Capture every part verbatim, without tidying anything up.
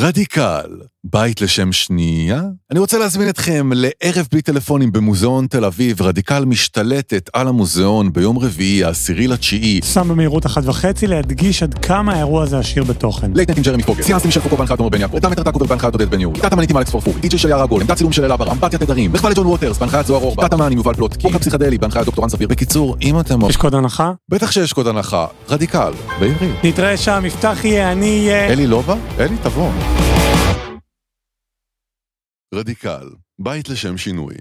רדיקל, בית לשם שנייה? אני רוצה להזמין אתכם לערב בלי טלפונים במוזיאון תל אביב. רדיקל משתלטת על המוזיאון ביום רביעי, העשירי לתשיעי. שם במהירות אחת וחצי להדגיש עד כמה האירוע הזה עשיר בתוכן. לייטנט עם ג'רמי פוגל, סיאנסים של פוקו בהנחיית עומר בן יעקב, דם מטר טקובר בהנחיית עודד בן יהוד, תת המניטים אלכס פורפור, די ג'יי של יערה גול, עמדת צילום של אלה בר, אמפתיה תדרים, מחווה לג'ון ווטרס, בהנחיית זוהר אורבך, תת המען עם יובל פלוטקי, חוק הפסיכדלי, בהנחיית דוקטורן ספיר. בקיצור, אם אתם... יש קוד הנחה? בטח שיש קוד הנחה. רדיקל, בעברית. נתראה שם, יפתח יהיה, אני יהיה... אלי לא בא? אלי תבוא. רדיקל, בית לשם שינוי.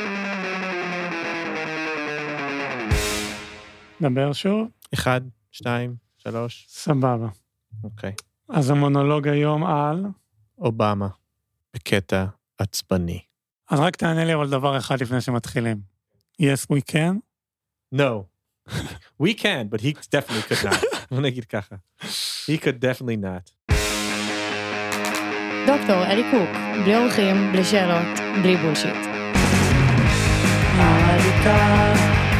דבר שוב. אחד, שתיים, שלוש. סבבה. אוקיי. אז המונולוג היום על... אובמה, בקטע עצבני. אז רק תענה לי אבל דבר אחד לפני שמתחילים. Yes, we can? No. We can, but he definitely could not. בוא נגיד ככה. He could definitely not. דוקטור אלי קוק, בלי אורחים, בלי שאלות, בלי בולשיט. הרדיקל,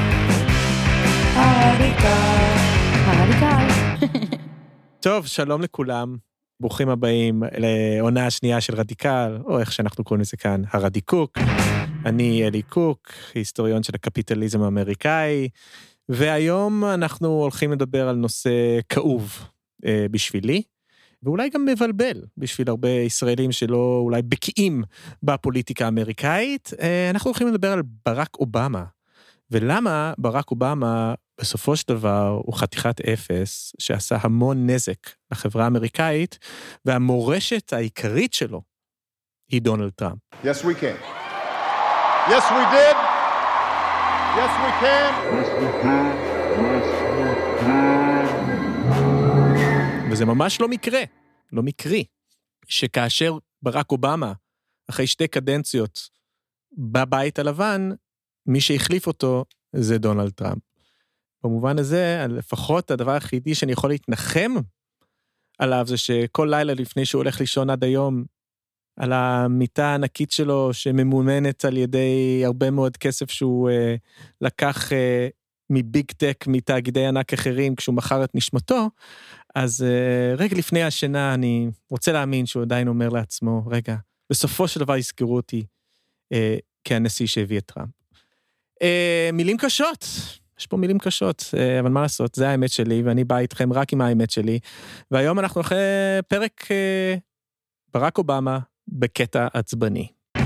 הרדיקל, הרדיקל. טוב, שלום לכולם. ברוכים הבאים לעונה השנייה של רדיקל, או איך שאנחנו קוראים לזה כאן, הרדיקוק. אני אלי קוק, היסטוריון של הקפיטליזם האמריקאי, והיום אנחנו הולכים לדבר על נושא כאוב אה, בשבילי, ואולי גם מבלבל בשביל הרבה ישראלים שלא אולי בקיאים בפוליטיקה האמריקאית. אנחנו הולכים לדבר על ברק אובמה, ולמה ברק אובמה בסופו של דבר הוא חתיכת אפס שעשה המון נזק לחברה האמריקאית, והמורשת העיקרית שלו היא דונלד טראמפ. Yes, we can. Yes, we did. Yes, we can. Yes, we can. Yes, we can. וזה ממש לא מקרה, לא מקרי, שכאשר ברק אובמה, אחרי שתי קדנציות בבית הלבן, מי שהחליף אותו זה דונלד טראמפ. במובן הזה, לפחות הדבר היחידי שאני יכול להתנחם עליו, זה שכל לילה לפני שהוא הולך לישון עד היום, על המיטה הענקית שלו, שממומנת על ידי הרבה מאוד כסף שהוא אה, לקח אה, מביג טק, מתאגידי ענק אחרים, כשהוא מכר את נשמתו, אז uh, רגע לפני השינה אני רוצה להאמין שהוא עדיין אומר לעצמו, רגע, בסופו של דבר יזכרו אותי uh, כהנשיא שהביא את טראמפ. Uh, מילים קשות, יש פה מילים קשות, uh, אבל מה לעשות, זה האמת שלי, ואני בא איתכם רק עם האמת שלי, והיום אנחנו אחרי פרק uh, ברק אובמה בקטע עצבני.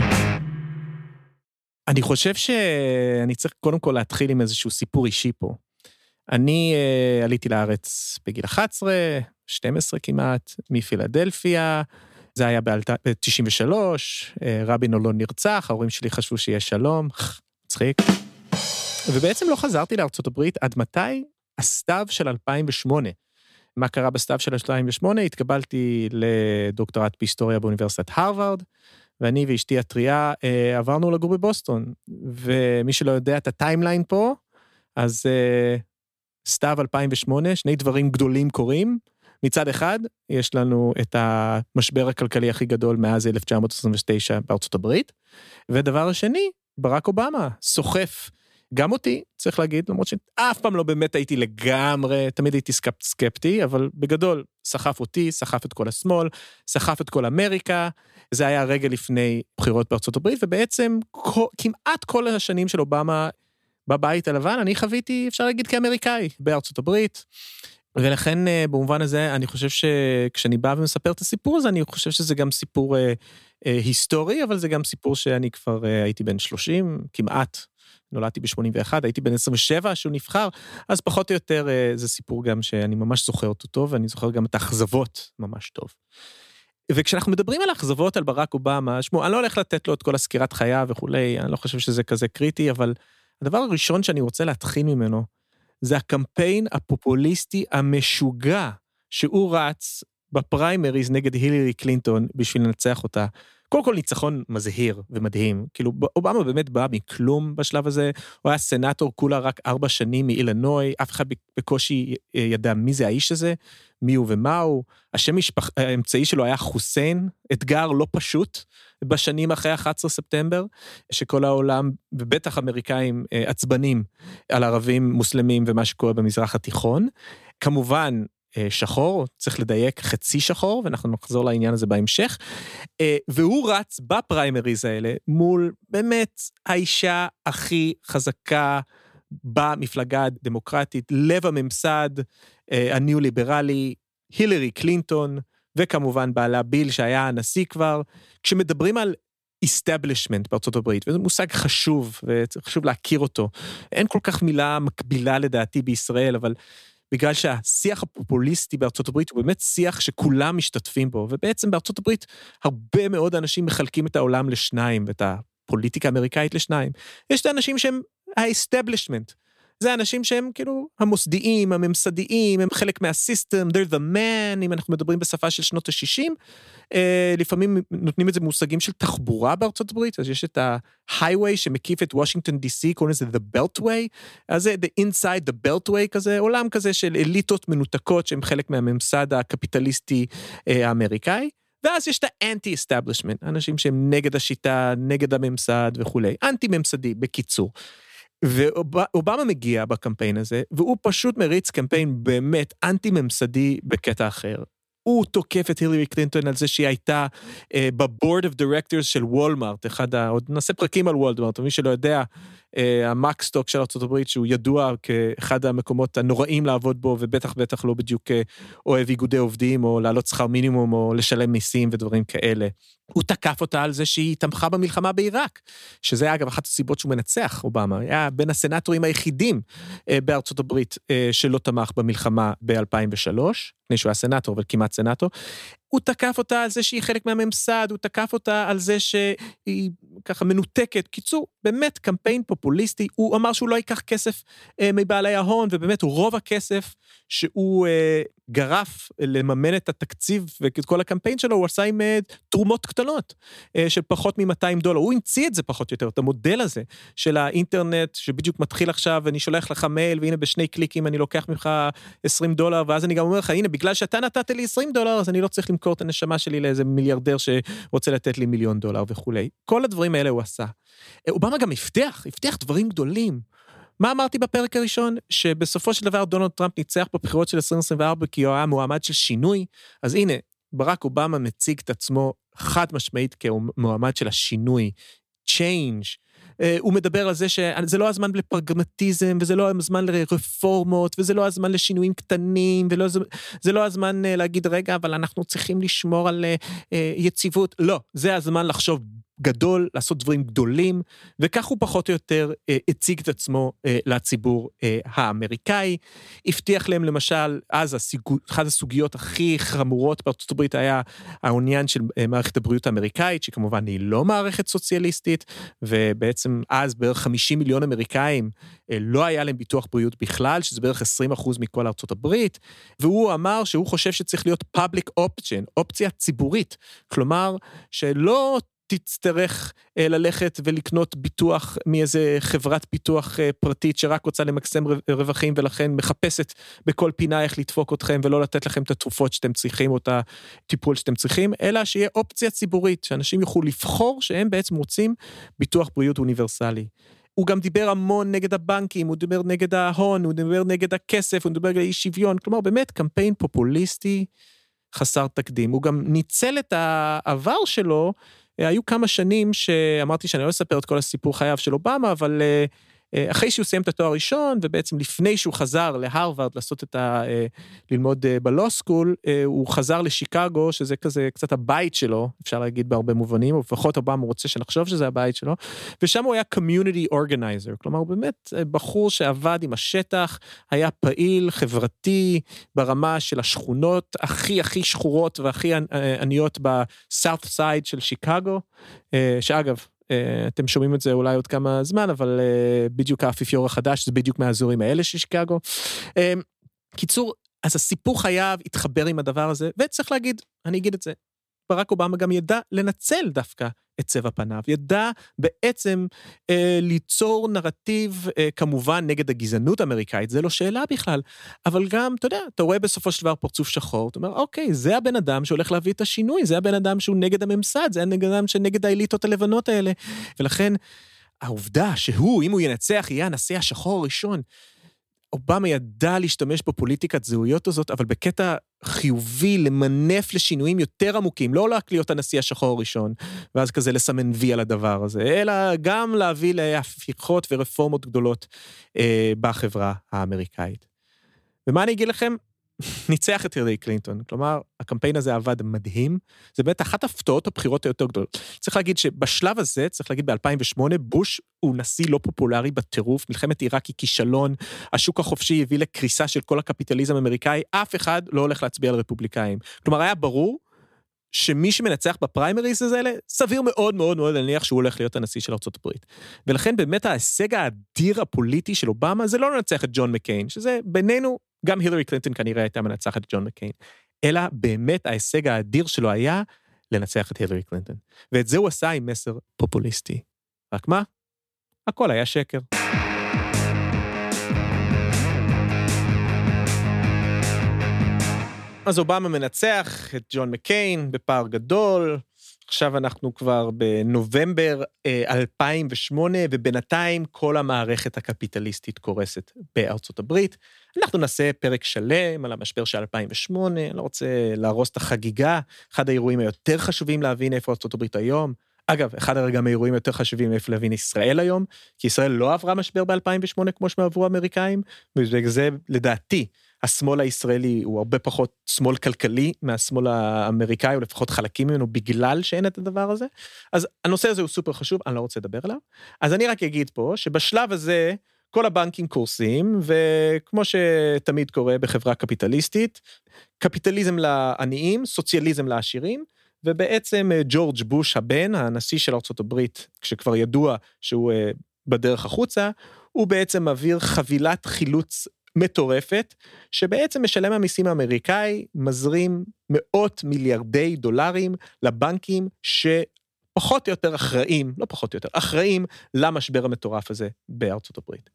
אני חושב שאני צריך קודם כל להתחיל עם איזשהו סיפור אישי פה. אני uh, עליתי לארץ בגיל אחת עשרה, שתים עשרה כמעט, מפילדלפיה, זה היה ב-תשעים ושלוש, uh, רבין לא נרצח, ההורים שלי חשבו שיהיה שלום, מצחיק. ובעצם לא חזרתי לארצות הברית עד מתי? הסתיו של אלפיים ושמונה. מה קרה בסתיו של אלפיים ושמונה? התקבלתי לדוקטורט בהיסטוריה באוניברסיטת הרווארד, ואני ואשתי הטריה uh, עברנו לגור בבוסטון, ומי שלא יודע את הטיימליין פה, אז... Uh, סתיו אלפיים ושמונה, שני דברים גדולים קורים. מצד אחד, יש לנו את המשבר הכלכלי הכי גדול מאז אלף תשע מאות עשרים ותשע בארצות הברית, ודבר השני, ברק אובמה, סוחף גם אותי, צריך להגיד, למרות שאף פעם לא באמת הייתי לגמרי, תמיד הייתי סקפטי, אבל בגדול, סחף אותי, סחף את כל השמאל, סחף את כל אמריקה, זה היה רגע לפני בחירות בארצות הברית, ובעצם כמעט כל השנים של אובמה, בבית הלבן, אני חוויתי, אפשר להגיד, כאמריקאי, בארצות הברית, ולכן, במובן הזה, אני חושב שכשאני בא ומספר את הסיפור הזה, אני חושב שזה גם סיפור אה, אה, היסטורי, אבל זה גם סיפור שאני כבר אה, הייתי בן שלושים, כמעט, נולדתי ב-שמונים ואחת, הייתי בן עשרים ושבע שהוא נבחר, אז פחות או יותר אה, זה סיפור גם שאני ממש זוכר אותו טוב, ואני זוכר גם את האכזבות ממש טוב. וכשאנחנו מדברים על האכזבות על ברק אובמה, שמו, אני לא הולך לתת לו את כל הסקירת חיה וכולי, אני לא חושב שזה כזה קריטי, אבל הדבר הראשון שאני רוצה להתחיל ממנו, זה הקמפיין הפופוליסטי המשוגע, שהוא רץ בפריימריז נגד הילרי קלינטון, בשביל לנצח אותה. קודם כל ניצחון מזהיר ומדהים, כאילו אובמה באמת בא מכלום בשלב הזה, הוא היה סנאטור כולה רק ארבע שנים מאילנוי, אף אחד בקושי ידע מי זה האיש הזה, מי הוא ומה הוא, השם משפח... האמצעי שלו היה חוסיין, אתגר לא פשוט, בשנים אחרי אחד עשר ספטמבר, שכל העולם, ובטח אמריקאים עצבנים, על ערבים מוסלמים ומה שקורה במזרח התיכון, כמובן, שחור, צריך לדייק חצי שחור, ואנחנו נחזור לעניין הזה בהמשך, והוא רץ בפריימריז האלה, מול באמת האישה הכי חזקה במפלגה הדמוקרטית, לב הממסד הניאו-ליברלי, הילרי קלינטון, וכמובן בעלה ביל שהיה הנשיא כבר, כשמדברים על establishment בארצות הברית, וזה מושג חשוב, וחשוב להכיר אותו. אין כל כך מילה מקבילה לדעתי בישראל, אבל בגלל שהשיח הפופוליסטי בארצות הברית הוא באמת שיח שכולם משתתפים בו, ובעצם בארצות הברית הרבה מאוד אנשים מחלקים את העולם לשניים, ואת הפוליטיקה האמריקאית לשניים. יש את האנשים שהם ה-establishment, זה אנשים שהם כאילו המוסדיים, הממסדיים, הם חלק מהסיסטם, they're the man, אם אנחנו מדברים בשפה של שנות ה-שישים, לפעמים נותנים את זה מושגים של תחבורה בארצות הברית, אז יש את ה-highway שמקיף את וושינגטון די סי, קוראים לזה the beltway, אז זה the inside the beltway כזה, עולם כזה של אליטות מנותקות, שהם חלק מהממסד הקפיטליסטי האמריקאי, ואז יש את ה-anti-establishment, אנשים שהם נגד השיטה, נגד הממסד וכולי, אנטי-ממסדי בקיצור. ואובמה מגיע בקמפיין הזה, והוא פשוט מריץ קמפיין באמת אנטי-ממסדי בקטע אחר. הוא תוקף את הילרי קלינטון על זה שהיא הייתה אה, בבורד אוף דירקטורס של וולמארט, אחד ה... עוד נעשה פרקים על וולמארט, ומי שלא יודע, אה, המקסטוק של ארצות הברית, שהוא ידוע כאחד המקומות הנוראים לעבוד בו, ובטח בטח לא בדיוק אה, אוהב איגודי עובדים, או לעלות שכר מינימום, או לשלם מיסים ודברים כאלה. הוא תקף אותה על זה שהיא תמכה במלחמה בעיראק, שזה אגב אחת הסיבות שהוא מנצח, אובמה, היה בין הסנטורים היחידים אה, בארצות הברית אה, שלא תמך במלחמה ב-אלפיים ושלוש, לפני שהוא היה סנטור, אבל כמעט סנטור, הוא תקף אותה על זה שהיא חלק מהממסד, הוא תקף אותה על זה שהיא ככה מנותקת, קיצור, באמת קמפיין פופוליסטי, הוא אמר שהוא לא ייקח כסף אה, מבעלי ההון, ובאמת רוב הכסף שהוא אה, גרף לממן את התקציב ואת כל הקמפיין שלו, הוא עשה עם אה, תרומות קטנות, אה, של פחות מ-מאתיים דולר, הוא המציא את זה פחות או יותר, את המודל הזה של האינטרנט, שבדיוק מתחיל עכשיו, ואני שולח לך מייל, והנה בשני קליקים אני לוקח ממך עשרים דולר, ואז אני גם אומר לך, הנה, בגלל שאתה נתת לי עשרים דולר, אז אני לא צריך למכור את הנשמה שלי לאיזה מיליארדר שרוצה לתת לי מיליון דולר וכולי. כל הדברים האלה הוא עשה. אובמה גם הבטיח, הבטיח דברים גדולים. מה אמרתי בפרק הראשון? שבסופו של דבר דונלד טראמפ ניצח בבחירות של עשרים עשרים וארבע, כי הוא היה מועמד של שינוי, אז הנה, ברק אובמה מציג את עצמו חד משמעית כמועמד של השינוי, change, הוא מדבר על זה שזה לא הזמן לפרגמטיזם, וזה לא הזמן לרפורמות, וזה לא הזמן לשינויים קטנים, וזה לא הזמן להגיד, רגע, אבל אנחנו צריכים לשמור על יציבות. לא, זה הזמן לחשוב גדול, לעשות דברים גדולים, וכך הוא פחות או יותר הציג את עצמו לציבור האמריקאי. הבטיח להם למשל, אז אחת הסוגיות הכי חמורות בארצות הברית היה העניין של מערכת הבריאות האמריקאית, שכמובן היא לא מערכת סוציאליסטית, ובעצם אז בערך חמישים מיליון אמריקאים לא היה להם ביטוח בריאות בכלל, שזה בערך עשרים אחוז מכל ארצות הברית, והוא אמר שהוא חושב שצריך להיות public option, אופציה ציבורית, כלומר שלא תצטרך ללכת ולקנות ביטוח מאיזה חברת ביטוח פרטית שרק רוצה למקסם רווחים ולכן מחפשת בכל פינה איך לדפוק אתכם ולא לתת לכם את התרופות שאתם צריכים או את הטיפול שאתם צריכים, אלא שיהיה אופציה ציבורית, שאנשים יוכלו לבחור שהם בעצם רוצים ביטוח בריאות אוניברסלי. הוא גם דיבר המון נגד הבנקים, הוא דיבר נגד ההון, הוא דיבר נגד הכסף, הוא דיבר נגד אי שוויון, כלומר באמת קמפיין פופוליסטי חסר תקדים. הוא גם ניצל את העבר שלו, היו כמה שנים שאמרתי שאני לא אספר את כל הסיפור חייו של אובמה, אבל אחרי שהוא סיים את התואר הראשון, ובעצם לפני שהוא חזר להרווארד לעשות את ה... ללמוד בלו סקול, הוא חזר לשיקגו, שזה כזה קצת הבית שלו, אפשר להגיד בהרבה מובנים, לפחות אובמה רוצה שנחשוב שזה הבית שלו, ושם הוא היה community organizer, כלומר הוא באמת בחור שעבד עם השטח, היה פעיל, חברתי, ברמה של השכונות הכי הכי שחורות והכי עניות בסאות' סייד של שיקגו, שאגב, אתם שומעים את זה אולי עוד כמה זמן, אבל בדיוק האפיפיור החדש, זה בדיוק מהאזורים האלה של שיקגו. קיצור, אז הסיפור חייב התחבר עם הדבר הזה, וצריך להגיד, אני אגיד את זה, ברק אובמה גם ידע לנצל דווקא את צבע פניו, ידע בעצם אה, ליצור נרטיב אה, כמובן נגד הגזענות האמריקאית, זה לא שאלה בכלל, אבל גם, אתה יודע, אתה רואה בסופו של דבר פרצוף שחור, אתה אומר, אוקיי, זה הבן אדם שהולך להביא את השינוי, זה הבן אדם שהוא נגד הממסד, זה הבן אדם שנגד האליטות הלבנות האלה, ולכן העובדה שהוא, אם הוא ינצח, יהיה הנשיא השחור הראשון, אובמה ידע להשתמש בפוליטיקת זהויות הזאת, אבל בקטע חיובי למנף לשינויים יותר עמוקים, לא רק להיות הנשיא השחור הראשון, ואז כזה לסמן וי על הדבר הזה, אלא גם להביא להפיכות ורפורמות גדולות אה, בחברה האמריקאית. ומה אני אגיד לכם? ניצח את הילרי קלינטון, כלומר, הקמפיין הזה עבד מדהים, זה באמת אחת הפתעות הבחירות היותר גדולות. צריך להגיד שבשלב הזה, צריך להגיד ב-אלפיים ושמונה, בוש הוא נשיא לא פופולרי בטירוף, מלחמת עיראק היא כישלון, השוק החופשי הביא לקריסה של כל הקפיטליזם האמריקאי, אף אחד לא הולך להצביע על רפובליקאים. כלומר, היה ברור שמי שמנצח בפריימריז האלה, סביר מאוד מאוד מאוד להניח שהוא הולך להיות הנשיא של ארצות הברית. ולכן באמת ההישג האדיר הפוליטי של אובמה, זה לא לנצח את ג'ון מקיין, שזה בינינו, גם הילרי קלינטון כנראה הייתה מנצחת את ג'ון מקיין, אלא באמת ההישג האדיר שלו היה לנצח את הילרי קלינטון. ואת זה הוא עשה עם מסר פופוליסטי. רק מה? הכל היה שקר. אז אובמה מנצח את ג'ון מקיין בפער גדול, עכשיו אנחנו כבר בנובמבר אלפיים ושמונה, ובינתיים כל המערכת הקפיטליסטית קורסת בארצות הברית. אנחנו נעשה פרק שלם על המשבר של אלפיים ושמונה, אני לא רוצה להרוס את החגיגה, אחד האירועים היותר חשובים להבין איפה ארצות הברית היום. אגב, אחד הרגעים האירועים היותר חשובים איפה להבין ישראל היום, כי ישראל לא עברה משבר ב-אלפיים ושמונה כמו שעברו האמריקאים, וזה לדעתי, השמאל הישראלי הוא הרבה פחות שמאל כלכלי מהשמאל האמריקאי, או לפחות חלקים ממנו בגלל שאין את הדבר הזה. אז הנושא הזה הוא סופר חשוב, אני לא רוצה לדבר עליו. אז אני רק אגיד פה, שבשלב הזה, כל הבנקים קורסים, וכמו שתמיד קורה בחברה קפיטליסטית, קפיטליזם לעניים, סוציאליזם לעשירים, ובעצם ג'ורג' בוש הבן, הנשיא של ארצות הברית, כשכבר ידוע שהוא בדרך החוצה, הוא בעצם מעביר חבילת חילוץ מטורפת, שבעצם משלם המיסים האמריקאי, מזרים מאות מיליארדי דולרים לבנקים שפחות או יותר אחראים, לא פחות או יותר, אחראים למשבר המטורף הזה בארצות הברית.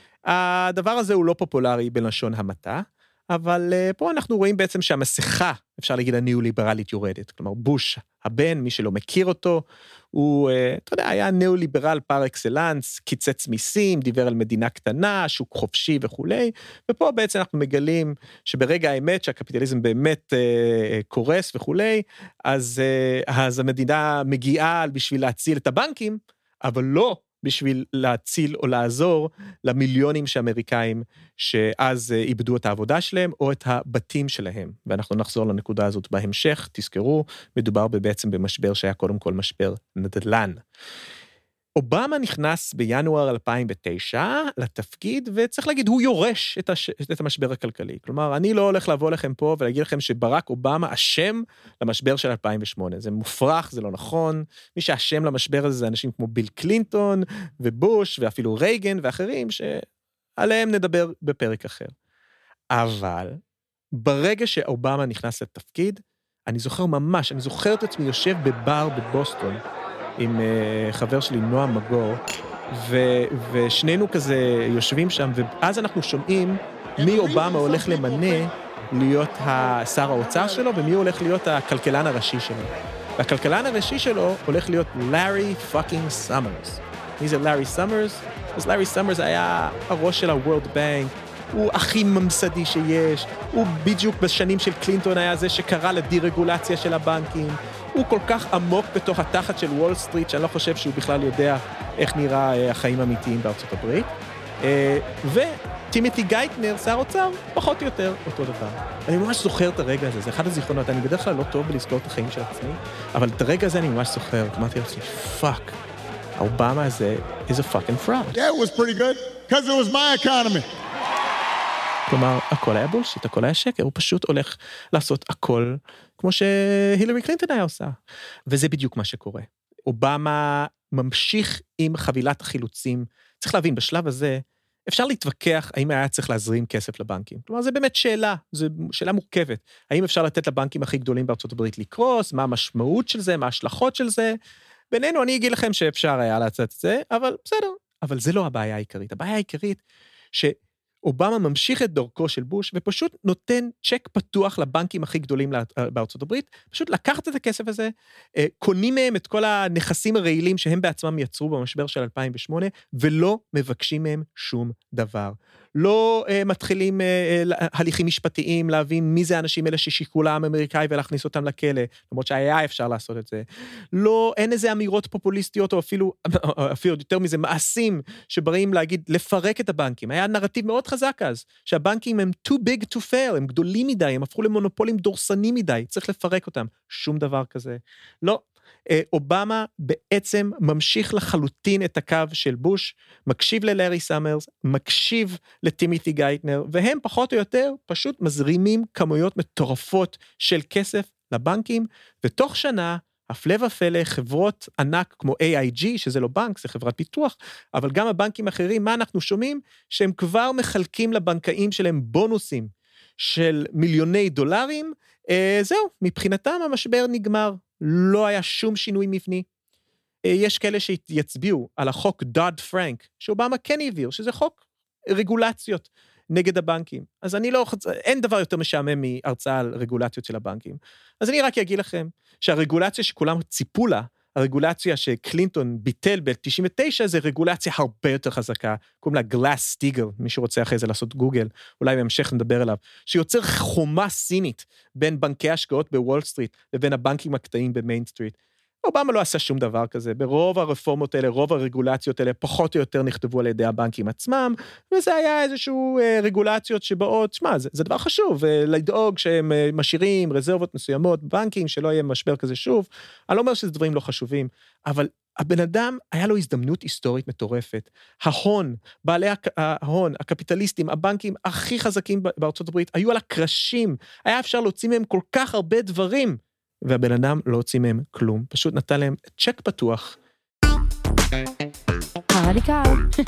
הדבר הזה הוא לא פופולרי בלשון המעטה, אבל פה אנחנו רואים בעצם שהמסכה, אפשר להגיד הניאו-ליברלית יורדת, כלומר בוש הבן, מי שלא מכיר אותו, הוא, אתה יודע, היה ניאו-ליברל פר אקסלנס, קיצץ מיסים, דיבר על מדינה קטנה, שוק חופשי וכולי, ופה בעצם אנחנו מגלים שברגע האמת שהקפיטליזם באמת אה, קורס וכולי, אז, אה, אז המדינה מגיעה בשביל להציל את הבנקים, אבל לא בשביל להציל או לעזור למיליונים שאמריקאים שאז איבדו את העבודה שלהם או את הבתים שלהם. ואנחנו נחזור לנקודה הזאת בהמשך, תזכרו, מדובר בעצם במשבר שהיה קודם כל משבר נדל"ן. אובמה נכנס בינואר אלפיים ותשע לתפקיד, וצריך להגיד, הוא יורש את, הש... את המשבר הכלכלי. כלומר, אני לא הולך לבוא לכם פה ולהגיד לכם שברק אובמה אשם למשבר של אלפיים ושמונה. זה מופרך, זה לא נכון. מי שאשם למשבר הזה זה אנשים כמו ביל קלינטון ובוש, ואפילו רייגן ואחרים, שעליהם נדבר בפרק אחר. אבל ברגע שאובמה נכנס לתפקיד, אני זוכר ממש, אני זוכר את עצמי יושב בבר בבוסטון, עם uh, חבר שלי, נועם מגור, ו- ושנינו כזה יושבים שם, ואז אנחנו שומעים מי אובמה הולך למנה להיות שר האוצר שלו, ומי הולך להיות הכלכלן הראשי שלו. והכלכלן הראשי שלו הולך להיות לארי פאקינג סאמרס. מי זה לארי סאמרס? אז לארי סאמרס היה הראש של ה-World Bank, הוא הכי ממסדי שיש, הוא בדיוק בשנים של קלינטון היה זה שקרא לדירגולציה של הבנקים, הוא כל כך עמוק בתוך התחת של וול סטריט, שאני לא חושב שהוא בכלל יודע איך נראה החיים האמיתיים בארצות הברית. וטימותי גייטנר, שר אוצר, פחות או יותר אותו דבר. אני ממש זוכר את הרגע הזה, זה אחד הזיכרונות, אני בדרך כלל לא טוב בלזכור את החיים של עצמי, אבל את הרגע הזה אני ממש זוכר, אמרתי לעצמי, פאק, האובמה הזה is a fucking fraud. Yeah, it was pretty good, because it was my economy. כלומר, הכל היה בולשיט, הכל היה שקר, הוא פשוט הולך לעשות הכל כמו שהילרי קלינטון היה עושה. וזה בדיוק מה שקורה. אובמה ממשיך עם חבילת החילוצים. צריך להבין, בשלב הזה, אפשר להתווכח האם היה צריך להזרים כסף לבנקים. כלומר, זה באמת שאלה, זו שאלה מורכבת. האם אפשר לתת לבנקים הכי גדולים בארצות הברית לקרוס? מה המשמעות של זה? מה ההשלכות של זה? בינינו, אני אגיד לכם שאפשר היה לעשות את זה, אבל בסדר. אבל זה לא הבעיה העיקרית. הבעיה העיקרית ש... אובמה ממשיך את דרכו של בוש, ופשוט נותן צ'ק פתוח לבנקים הכי גדולים בארצות הברית, פשוט לקחת את הכסף הזה, קונים מהם את כל הנכסים הרעילים שהם בעצמם יצרו במשבר של אלפיים ושמונה, ולא מבקשים מהם שום דבר. לא uh, מתחילים uh, הליכים משפטיים, להבין מי זה האנשים האלה ששיקרו לעם האמריקאי ולהכניס אותם לכלא, למרות שהיה אפשר לעשות את זה. לא, אין איזה אמירות פופוליסטיות, או אפילו, אפילו יותר מזה, מעשים שבאים להגיד, לפרק את הבנקים. היה נרטיב מאוד חזק אז, שהבנקים הם too big to fail, הם גדולים מדי, הם הפכו למונופולים דורסנים מדי, צריך לפרק אותם. שום דבר כזה. לא. אובמה בעצם ממשיך לחלוטין את הקו של בוש, מקשיב ללארי סאמרס, מקשיב לטימיתי גייטנר, והם פחות או יותר פשוט מזרימים כמויות מטורפות של כסף לבנקים, ותוך שנה, הפלא ופלא, חברות ענק כמו איי איי ג'י, שזה לא בנק, זה חברת פיתוח, אבל גם הבנקים האחרים, מה אנחנו שומעים? שהם כבר מחלקים לבנקאים שלהם בונוסים של מיליוני דולרים, אה, זהו, מבחינתם המשבר נגמר. לא היה שום שינוי מבני. יש כאלה שיצביעו על החוק דוד פרנק, שאובמה כן העביר, שזה חוק רגולציות נגד הבנקים. אז אני לא, אין דבר יותר משעמם מהרצאה על רגולציות של הבנקים. אז אני רק אגיד לכם, שהרגולציה שכולם ציפו לה, הרגולציה שקלינטון ביטל ב-תשעים ותשע, זה רגולציה הרבה יותר חזקה, קוראים לה גלאס סטיגל, מי שרוצה אחרי זה לעשות גוגל, אולי בהמשך נדבר עליו, שיוצר חומה סינית, בין בנקי השקעות בוול סטריט, לבין הבנקים הקטעים במיין סטריט. אובמה לא עשה שום דבר כזה, ברוב הרפורמות האלה, רוב הרגולציות האלה, פחות או יותר נכתבו על ידי הבנקים עצמם, וזה היה איזשהו אה, רגולציות שבאות, שמה, זה, זה דבר חשוב, אה, לדאוג שהם אה, משאירים רזרבות מסוימות בבנקים, שלא יהיה משבר כזה שוב, אני לא אומר שזה דברים לא חשובים, אבל הבן אדם, היה לו הזדמנות היסטורית מטורפת, ההון, בעלי ההון, הקפיטליסטים, הבנקים הכי חזקים בארצות הברית, היו על הקרשים, היה אפשר להוציא מהם כל כך הרבה דברים, והבן אדם לא הוציא מהם כלום, פשוט נתן להם צ'ק פתוח. הרדיקל.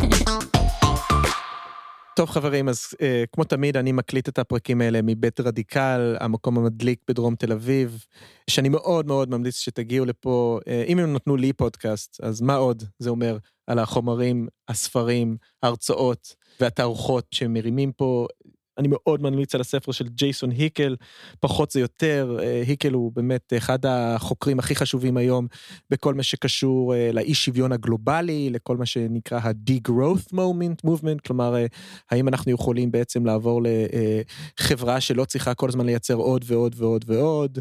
טוב חברים, אז אה, כמו תמיד אני מקליט את הפרקים האלה מבית רדיקל, המקום המדליק בדרום תל אביב, שאני מאוד מאוד ממליץ שתגיעו לפה, אה, אם הם נתנו לי פודקאסט, אז מה עוד זה אומר על החומרים, הספרים, ההרצאות והתערוכות שמרימים פה, אני מאוד ממליץ על הספר של ג'ייסון היקל, פחות זה יותר, היקל הוא באמת אחד החוקרים הכי חשובים היום, בכל מה שקשור לאי שוויון הגלובלי, לכל מה שנקרא ה-degrowth movement, כלומר, האם אנחנו יכולים בעצם לעבור לחברה שלא צריכה כל הזמן לייצר עוד ועוד ועוד ועוד.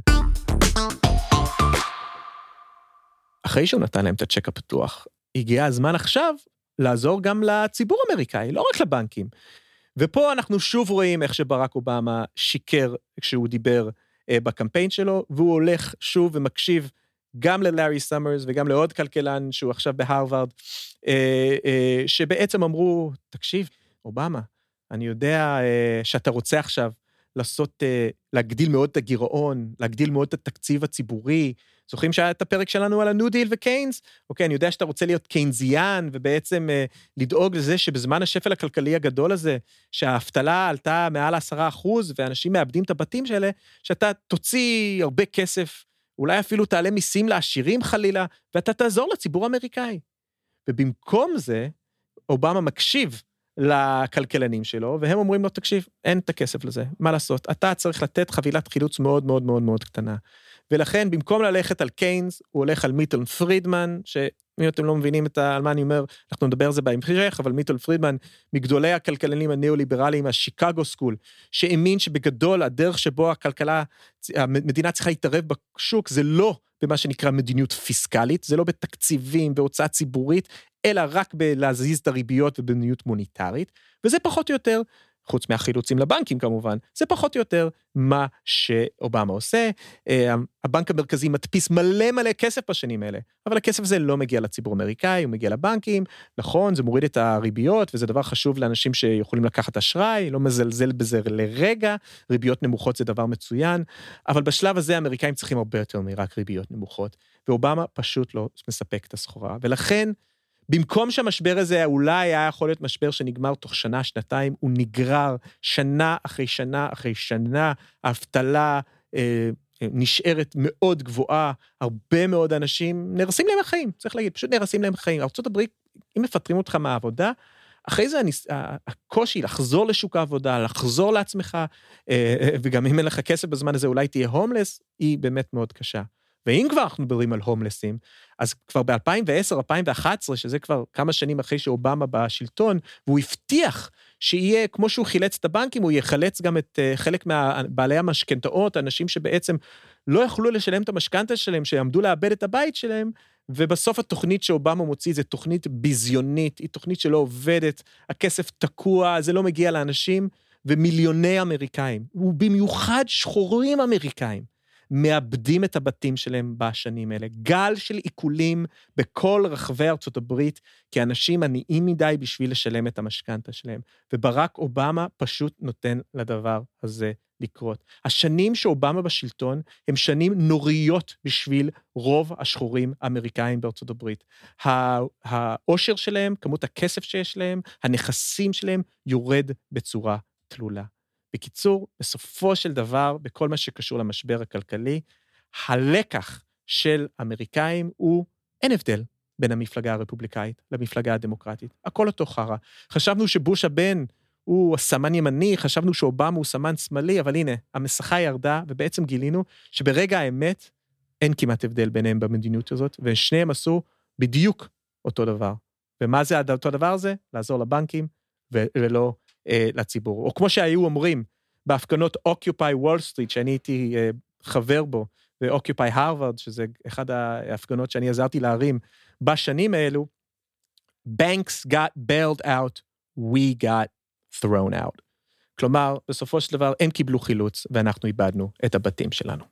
אחרי שהוא נתן להם את הצ'ק הפתוח, הגיע הזמן עכשיו לעזור גם לציבור האמריקאי, לא רק לבנקים. ופה אנחנו שוב רואים איך שברק אובמה שיקר כשהוא דיבר אה, בקמפיין שלו, והוא הולך שוב ומקשיב גם ללארי סאמרס וגם לעוד כלכלן שהוא עכשיו בהרווארד, אה, אה, שבעצם אמרו, תקשיב, אובמה, אני יודע אה, שאתה רוצה עכשיו לעשות, אה, להגדיל מאוד את הגירעון, להגדיל מאוד את התקציב הציבורי, זוכרים שהיה את הפרק שלנו על הניו דיל וקיינס? אוקיי, אני יודע שאתה רוצה להיות קיינזיאן, ובעצם אה, לדאוג לזה שבזמן השפל הכלכלי הגדול הזה, שההפתלה עלתה מעל עשרה אחוז, ואנשים מאבדים את הבתים שלה, שאתה תוציא הרבה כסף, אולי אפילו תעלה מיסים לעשירים חלילה, ואתה תעזור לציבור האמריקאי. ובמקום זה, אובמה מקשיב לכלכלנים שלו, והם אומרים לו, תקשיב, אין את הכסף לזה, מה לעשות? אתה צריך לתת חבילת חילוץ מאוד מאוד מאוד מאוד קטנה. ולכן, במקום ללכת על קיינס, הוא הולך על מיטל פרידמן, שמי אתם לא מבינים את על מה אני אומר, אנחנו נדבר על זה בהמשך, אבל מיטל פרידמן, מגדולי הכלכלנים הניאו-ליברליים, השיקגו סקול, שהאמין שבגדול הדרך שבו הכלכלה, המדינה צריכה להתערב בשוק, זה לא במה שנקרא מדיניות פיסקלית, זה לא בתקציבים, בהוצאה ציבורית, אלא רק בלהזיז את הריביות ובמדיניות מוניטרית, וזה פחות או יותר, חוץ מהחילוצים לבנקים כמובן, זה פחות או יותר מה שאובמה עושה, הבנק המרכזי מדפיס מלא מלא כסף בשנים האלה, אבל הכסף הזה לא מגיע לציבור האמריקאי, הוא מגיע לבנקים, נכון, זה מוריד את הריביות, וזה דבר חשוב לאנשים שיכולים לקחת אשראי, לא מזלזל בזה לרגע, ריביות נמוכות זה דבר מצוין, אבל בשלב הזה האמריקאים צריכים הרבה יותר מרק ריביות נמוכות, ואובמה פשוט לא מספק את הסחורה, ולכן, במקום שהמשבר הזה אולי היה יכול להיות משבר שנגמר תוך שנה, שנתיים, הוא נגרר שנה אחרי שנה אחרי שנה, האבטלה אה, נשארת מאוד גבוהה, הרבה מאוד אנשים נרסים להם החיים, צריך להגיד, פשוט נרסים להם החיים. ארצות הברית, אם מפטרים אותך מהעבודה, אחרי זה הקושי לחזור לשוק העבודה, לחזור לעצמך, וגם אם אין לך כסף בזמן הזה, אולי תהיה הומלס, היא באמת מאוד קשה. ואם כבר אנחנו מדברים על הומלסים, אז כבר ב-אלפיים ועשר אלפיים ואחת עשרה, שזה כבר כמה שנים אחרי שאובמה בשלטון, והוא הבטיח שיהיה, כמו שהוא חילץ את הבנקים, הוא יחלץ גם את חלק מהבעלי המשכנתאות, אנשים שבעצם לא יכלו לשלם את המשכנתה שלהם, שיעמדו לאבד את הבית שלהם, ובסוף התוכנית שאובמה מוציא, זה תוכנית ביזיונית, היא תוכנית שלא עובדת, הכסף תקוע, זה לא מגיע לאנשים, ומיליוני אמריקאים, ובמיוחד שחורים אמריקאים, מאבדים את הבתים שלהם בשנים האלה. גל של עיקולים בכל רחבי ארצות הברית, כי אנשים עניים מדי בשביל לשלם את המשכנתה שלהם. וברק אובמה פשוט נותן לדבר הזה לקרות. השנים שאובמה בשלטון, הם שנים נוריות בשביל רוב השחורים האמריקאים בארצות הברית. העושר שלהם, כמות הכסף שיש להם, הנכסים שלהם, יורד בצורה תלולה. בקיצור, בסופו של דבר, בכל מה שקשור למשבר הכלכלי, הלקח של אמריקאים הוא אין הבדל בין המפלגה הרפובליקאית למפלגה הדמוקרטית. הכל אותו חרה. חשבנו שבוש הבן הוא סמן ימני, חשבנו שאובמה הוא סמן שמאלי, אבל הנה, המסכה ירדה, ובעצם גילינו שברגע האמת, אין כמעט הבדל ביניהם במדיניות הזאת, ושניהם עשו בדיוק אותו דבר. ומה זה אותו דבר הזה? לעזור לבנקים, ולא לציבור. או כמו שהיו אומרים, בהפגנות Occupy Wall Street, שאני הייתי חבר בו, ו-Occupy Harvard, שזה אחד ההפגנות שאני עזרתי להרים בשנים האלו, banks got bailed out, we got thrown out. כלומר, בסופו של דבר, הם קיבלו חילוץ, ואנחנו איבדנו את הבתים שלנו.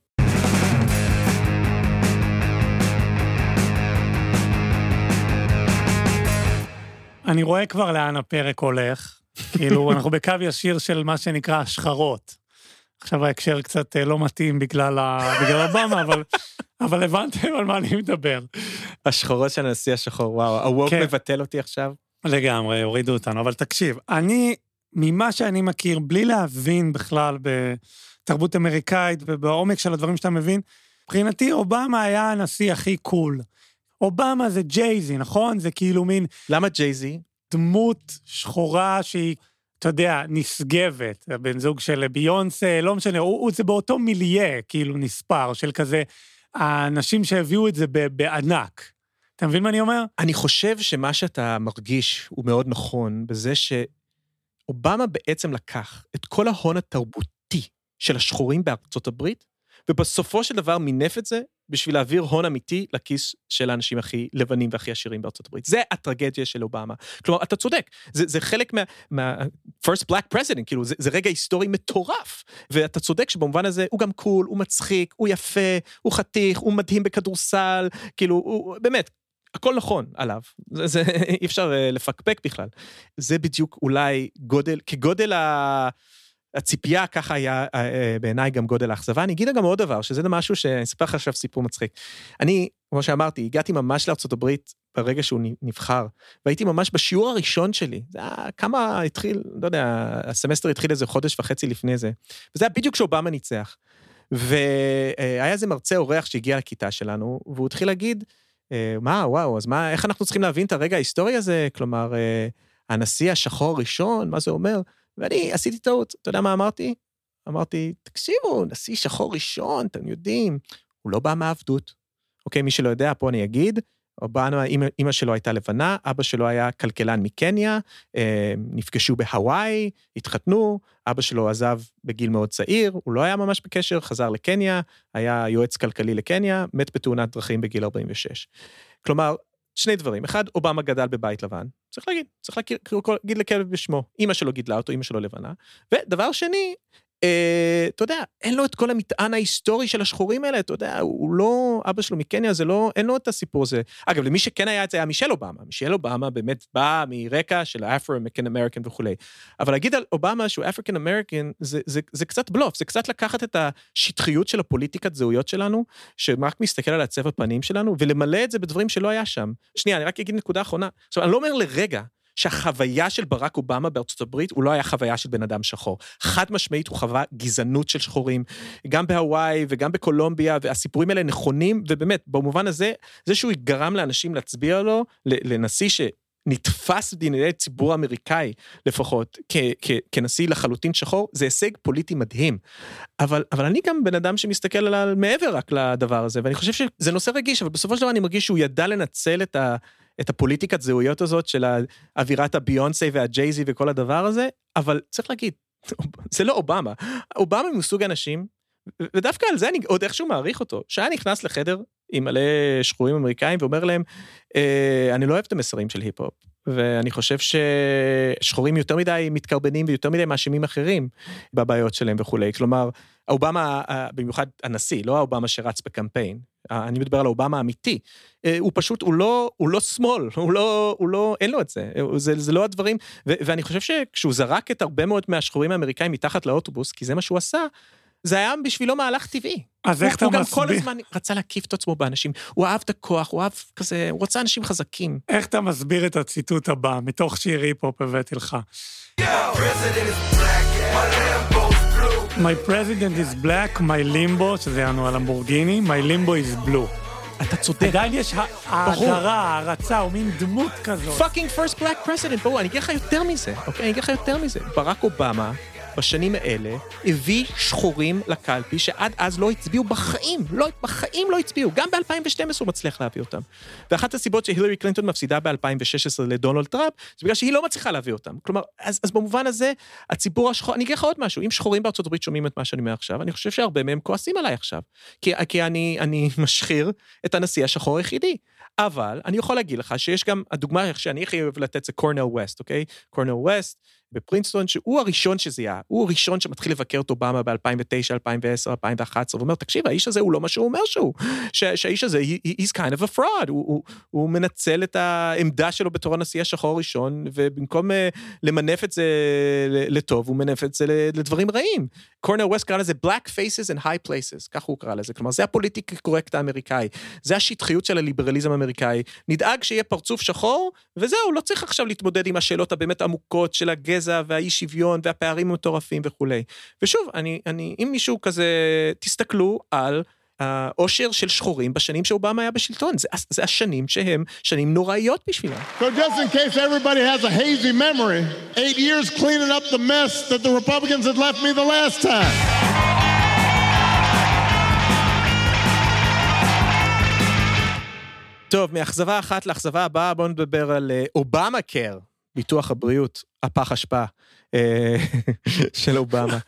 אני רואה כבר לאן הפרק הולך, כאילו, אנחנו בקו ישיר של מה שנקרא השחרות. עכשיו ההקשר קצת לא מתאים בגלל אובמה, אבל, אבל הבנתם על מה אני מדבר. השחרות של הנשיא השחור, וואו, הווק כן. מבטל אותי עכשיו. לגמרי, הורידו אותנו, אבל תקשיב, אני, ממה שאני מכיר, בלי להבין בכלל בתרבות אמריקאית, ובעומק של הדברים שאתה מבין, מבחינתי אובמה היה הנשיא הכי קול. אובמה זה ג'ייזי, נכון? זה כאילו מין... למה ג'ייזי? דמות שחורה שהיא, אתה יודע, נסגבת, בן זוג של ביונסה, לא משנה, הוא, הוא זה באותו מיליה, כאילו נספר, של כזה, האנשים שהביאו את זה בענק. אתה מבין מה אני אומר? אני חושב שמה שאתה מרגיש הוא מאוד נכון, בזה שאובמה בעצם לקח את כל ההון התרבותי של השחורים בארצות הברית, ובסופו של דבר מינף את זה, בשביל להעביר הון אמיתי לכיס של האנשים הכי לבנים והכי עשירים בארצות הברית. זה הטרגדיה של אובמה. כלומר, אתה צודק, זה, זה חלק מה, מה first black president, כאילו, זה, זה רגע היסטורי מטורף, ואתה צודק שבמובן הזה הוא גם קול, הוא מצחיק, הוא יפה, הוא חתיך, הוא מדהים בכדורסל, כאילו, הוא, באמת, הכל נכון עליו, זה, זה, אי אפשר לפקפק בכלל. זה בדיוק אולי גודל, כגודל ה... הציפייה ככה היה בעיניי גם גודל האכזבה. אני אגיד גם עוד דבר, שזה משהו שאני אספר לך עכשיו סיפור מצחיק. אני, כמו שאמרתי, הגעתי ממש לארצות הברית ברגע שהוא נבחר, והייתי ממש בשיעור הראשון שלי. זה היה כמה התחיל, לא יודע, הסמסטר התחיל איזה חודש וחצי לפני זה, וזה היה בדיוק שאובמה ניצח. והיה איזה מרצה אורח שהגיע לכיתה שלנו, והוא התחיל להגיד, מה, וואו, אז מה, איך אנחנו צריכים להבין את הרגע ההיסטורי הזה? כלומר, הנשיא השחור הראשון, מה זה אומר? ואני עשיתי טעות, אתה יודע מה אמרתי? אמרתי, תקשיבו, נשיא שחור ראשון, אתם יודעים, הוא לא בא מהעבדות. אוקיי, מי שלא יודע, פה אני אגיד, אובמה, אמא שלו הייתה לבנה, אבא שלו היה כלכלן מקניה, נפגשו בהוואי, התחתנו, אבא שלו עזב בגיל מאוד צעיר, הוא לא היה ממש בקשר, חזר לקניה, היה יועץ כלכלי לקניה, מת בתאונת דרכים בגיל ארבעים ושש. כלומר, שני דברים. אחד, אובמה גדל בבית לבן. צריך להגיד, צריך להגיד לכלב בשמו. אמא שלו גידלה אותו, אמא שלו לבנה. ודבר שני, אה, אתה יודע, אין לו את כל המטען ההיסטורי של השחורים האלה, אתה יודע, הוא לא, אבא שלו מקניה, זה לא, אין לו את הסיפור הזה. אגב, למי שכן היה את זה, היה מישל אובמה. מישל אובמה באמת בא מרקע של האפרו-אמריקן וכו'. אבל להגיד על אובמה שהוא אפריקן-אמריקן, זה, זה, זה קצת בלוף, זה קצת לקחת את השטחיות של הפוליטיקת זהויות שלנו, שרק מסתכל על הצבע פנים שלנו, ולמלא את זה בדברים שלא היה שם. שנייה, אני רק אגיד נקודה אחרונה. עכשיו, אני לא אומר לרגע, שהחוויה של ברק אובמה בארצות הברית, הוא לא היה חוויה של בן אדם שחור. חד משמעית הוא חווה גזענות של שחורים, גם בהוואי וגם בקולומביה, והסיפורים האלה נכונים, ובאמת, במובן הזה, זה שהוא גרם לאנשים להצביע לו, לנשיא נתפס בעיני ציבור אמריקאי, לפחות, כ- כ- כנשיא לחלוטין שחור, זה הישג פוליטי מדהים. אבל, אבל אני גם בן אדם שמסתכל על, על מעבר רק לדבר הזה, ואני חושב שזה נושא רגיש, אבל בסופו של דבר אני מרגיש שהוא ידע לנצל את ה... את הפוליטיקת זהויות הזאת של האווירת הביונסי והג'ייזי וכל הדבר הזה, אבל צריך להגיד, זה לא אובמה. אובמה מסוג אנשים, ודווקא על זה אני עוד איכשהו מעריך אותו, שהיה נכנס לחדר עם מלא שחורים אמריקאים ואומר להם, אני לא אוהב את המסרים של היפ-הופ, ואני חושב ששחורים יותר מדי מתקרבנים ויותר מדי מאשימים אחרים בבעיות שלהם וכו'. כלומר, האובמה, במיוחד הנשיא, לא האובמה שרץ בקמפיין, אני מדבר על האובמה האמיתי, הוא פשוט, הוא לא, הוא לא שמאל, הוא לא, הוא לא, אין לו את זה, זה, זה לא הדברים, ו, ואני חושב שכשהוא זרק את הרבה מאוד מהשחורים האמריקאים מתחת לאוטובוס, כי זה מה שהוא עשה, זה היה בשבילו מהלך טבעי. אז איך אתה מסביר? הוא גם כל הזמן רצה להקיף את עצמו באנשים, הוא אהב את הכוח, הוא אהב כזה, הוא רצה אנשים חזקים. איך אתה מסביר את הציטוט הבא, מתוך שיר היפ-הופ הבאתי לך? My president is black, my limbo, שזה יענו על המבורגיני, my limbo is blue. אתה צודק. עדיין יש ההדרה, ההרצה, או מין דמות כזאת. Fucking first black president, בואו, אני אגיד לך יותר מזה, אוקיי? אני אגיד לך יותר מזה. ברק אובמה, בשנים האלה, הביא שחורים לקלפי שעד אז לא הצביעו בחיים, לא, בחיים לא הצביעו, גם ב-אלפיים ושתים עשרה הוא מצליח להביא אותם. ואחת הסיבות שהילרי קלינטון מפסידה ב-אלפיים ושש עשרה לדונלד טראמפ, זה בגלל שהיא לא מצליחה להביא אותם. כלומר, אז, אז במובן הזה, הציבור השחור, אני אגיד לך עוד משהו, אם שחורים בארצות הברית שומעים את מה שאני אומר עכשיו, אני חושב שהרבה מהם כועסים עליי עכשיו, כי, כי אני, אני משחיר את הנשיא השחור היחידי. אבל אני יכול להגיד לך שיש גם, הדוגמה שאני הכי אוהב לתת זה קורנל ווסט, אוקיי? קורנל ווסט בפרינסטון, שהוא הראשון שזה היה, הוא הראשון שמתחיל לבקר את אובמה ב-אלפיים ותשע, אלפיים ועשר, אלפיים ואחת עשרה, ואומר, תקשיב, האיש הזה הוא לא מה שהוא אומר שהוא, שהאיש הזה, he's kind of a fraud, הוא, הוא, הוא מנצל את העמדה שלו בתור הנשיא השחור הראשון, ובמקום למנף את זה לטוב, הוא מנף את זה לדברים רעים. קורנל ווסט קרא לזה black faces and high places, כך הוא קרא לזה, כלומר, זה הפוליטיקה קורקט האמריקאי, זה השטחיות של הליברליזם האמריקאי, נדאג שיהיה פרצוף שחור, וזהו, לא צריך עכשיו להתמודד עם השאלות הבאמת עמוקות של הגזע והאי שוויון והפערים המטורפים וכו'. ושוב, אני, אני, אם מישהו כזה, תסתכלו על העושר של שחורים בשנים שאובמה היה בשלטון, זה, זה השנים שהם שנים נוראיות בשבילם. So just in case everybody has a hazy memory, eight years cleaning up the mess that the Republicans had left me the last time. טוב, מאכזבה אחת לאכזבה הבאה, בואו נדבר על אובמה קר, ביטוח הבריאות, הפח אשפה של אובמה.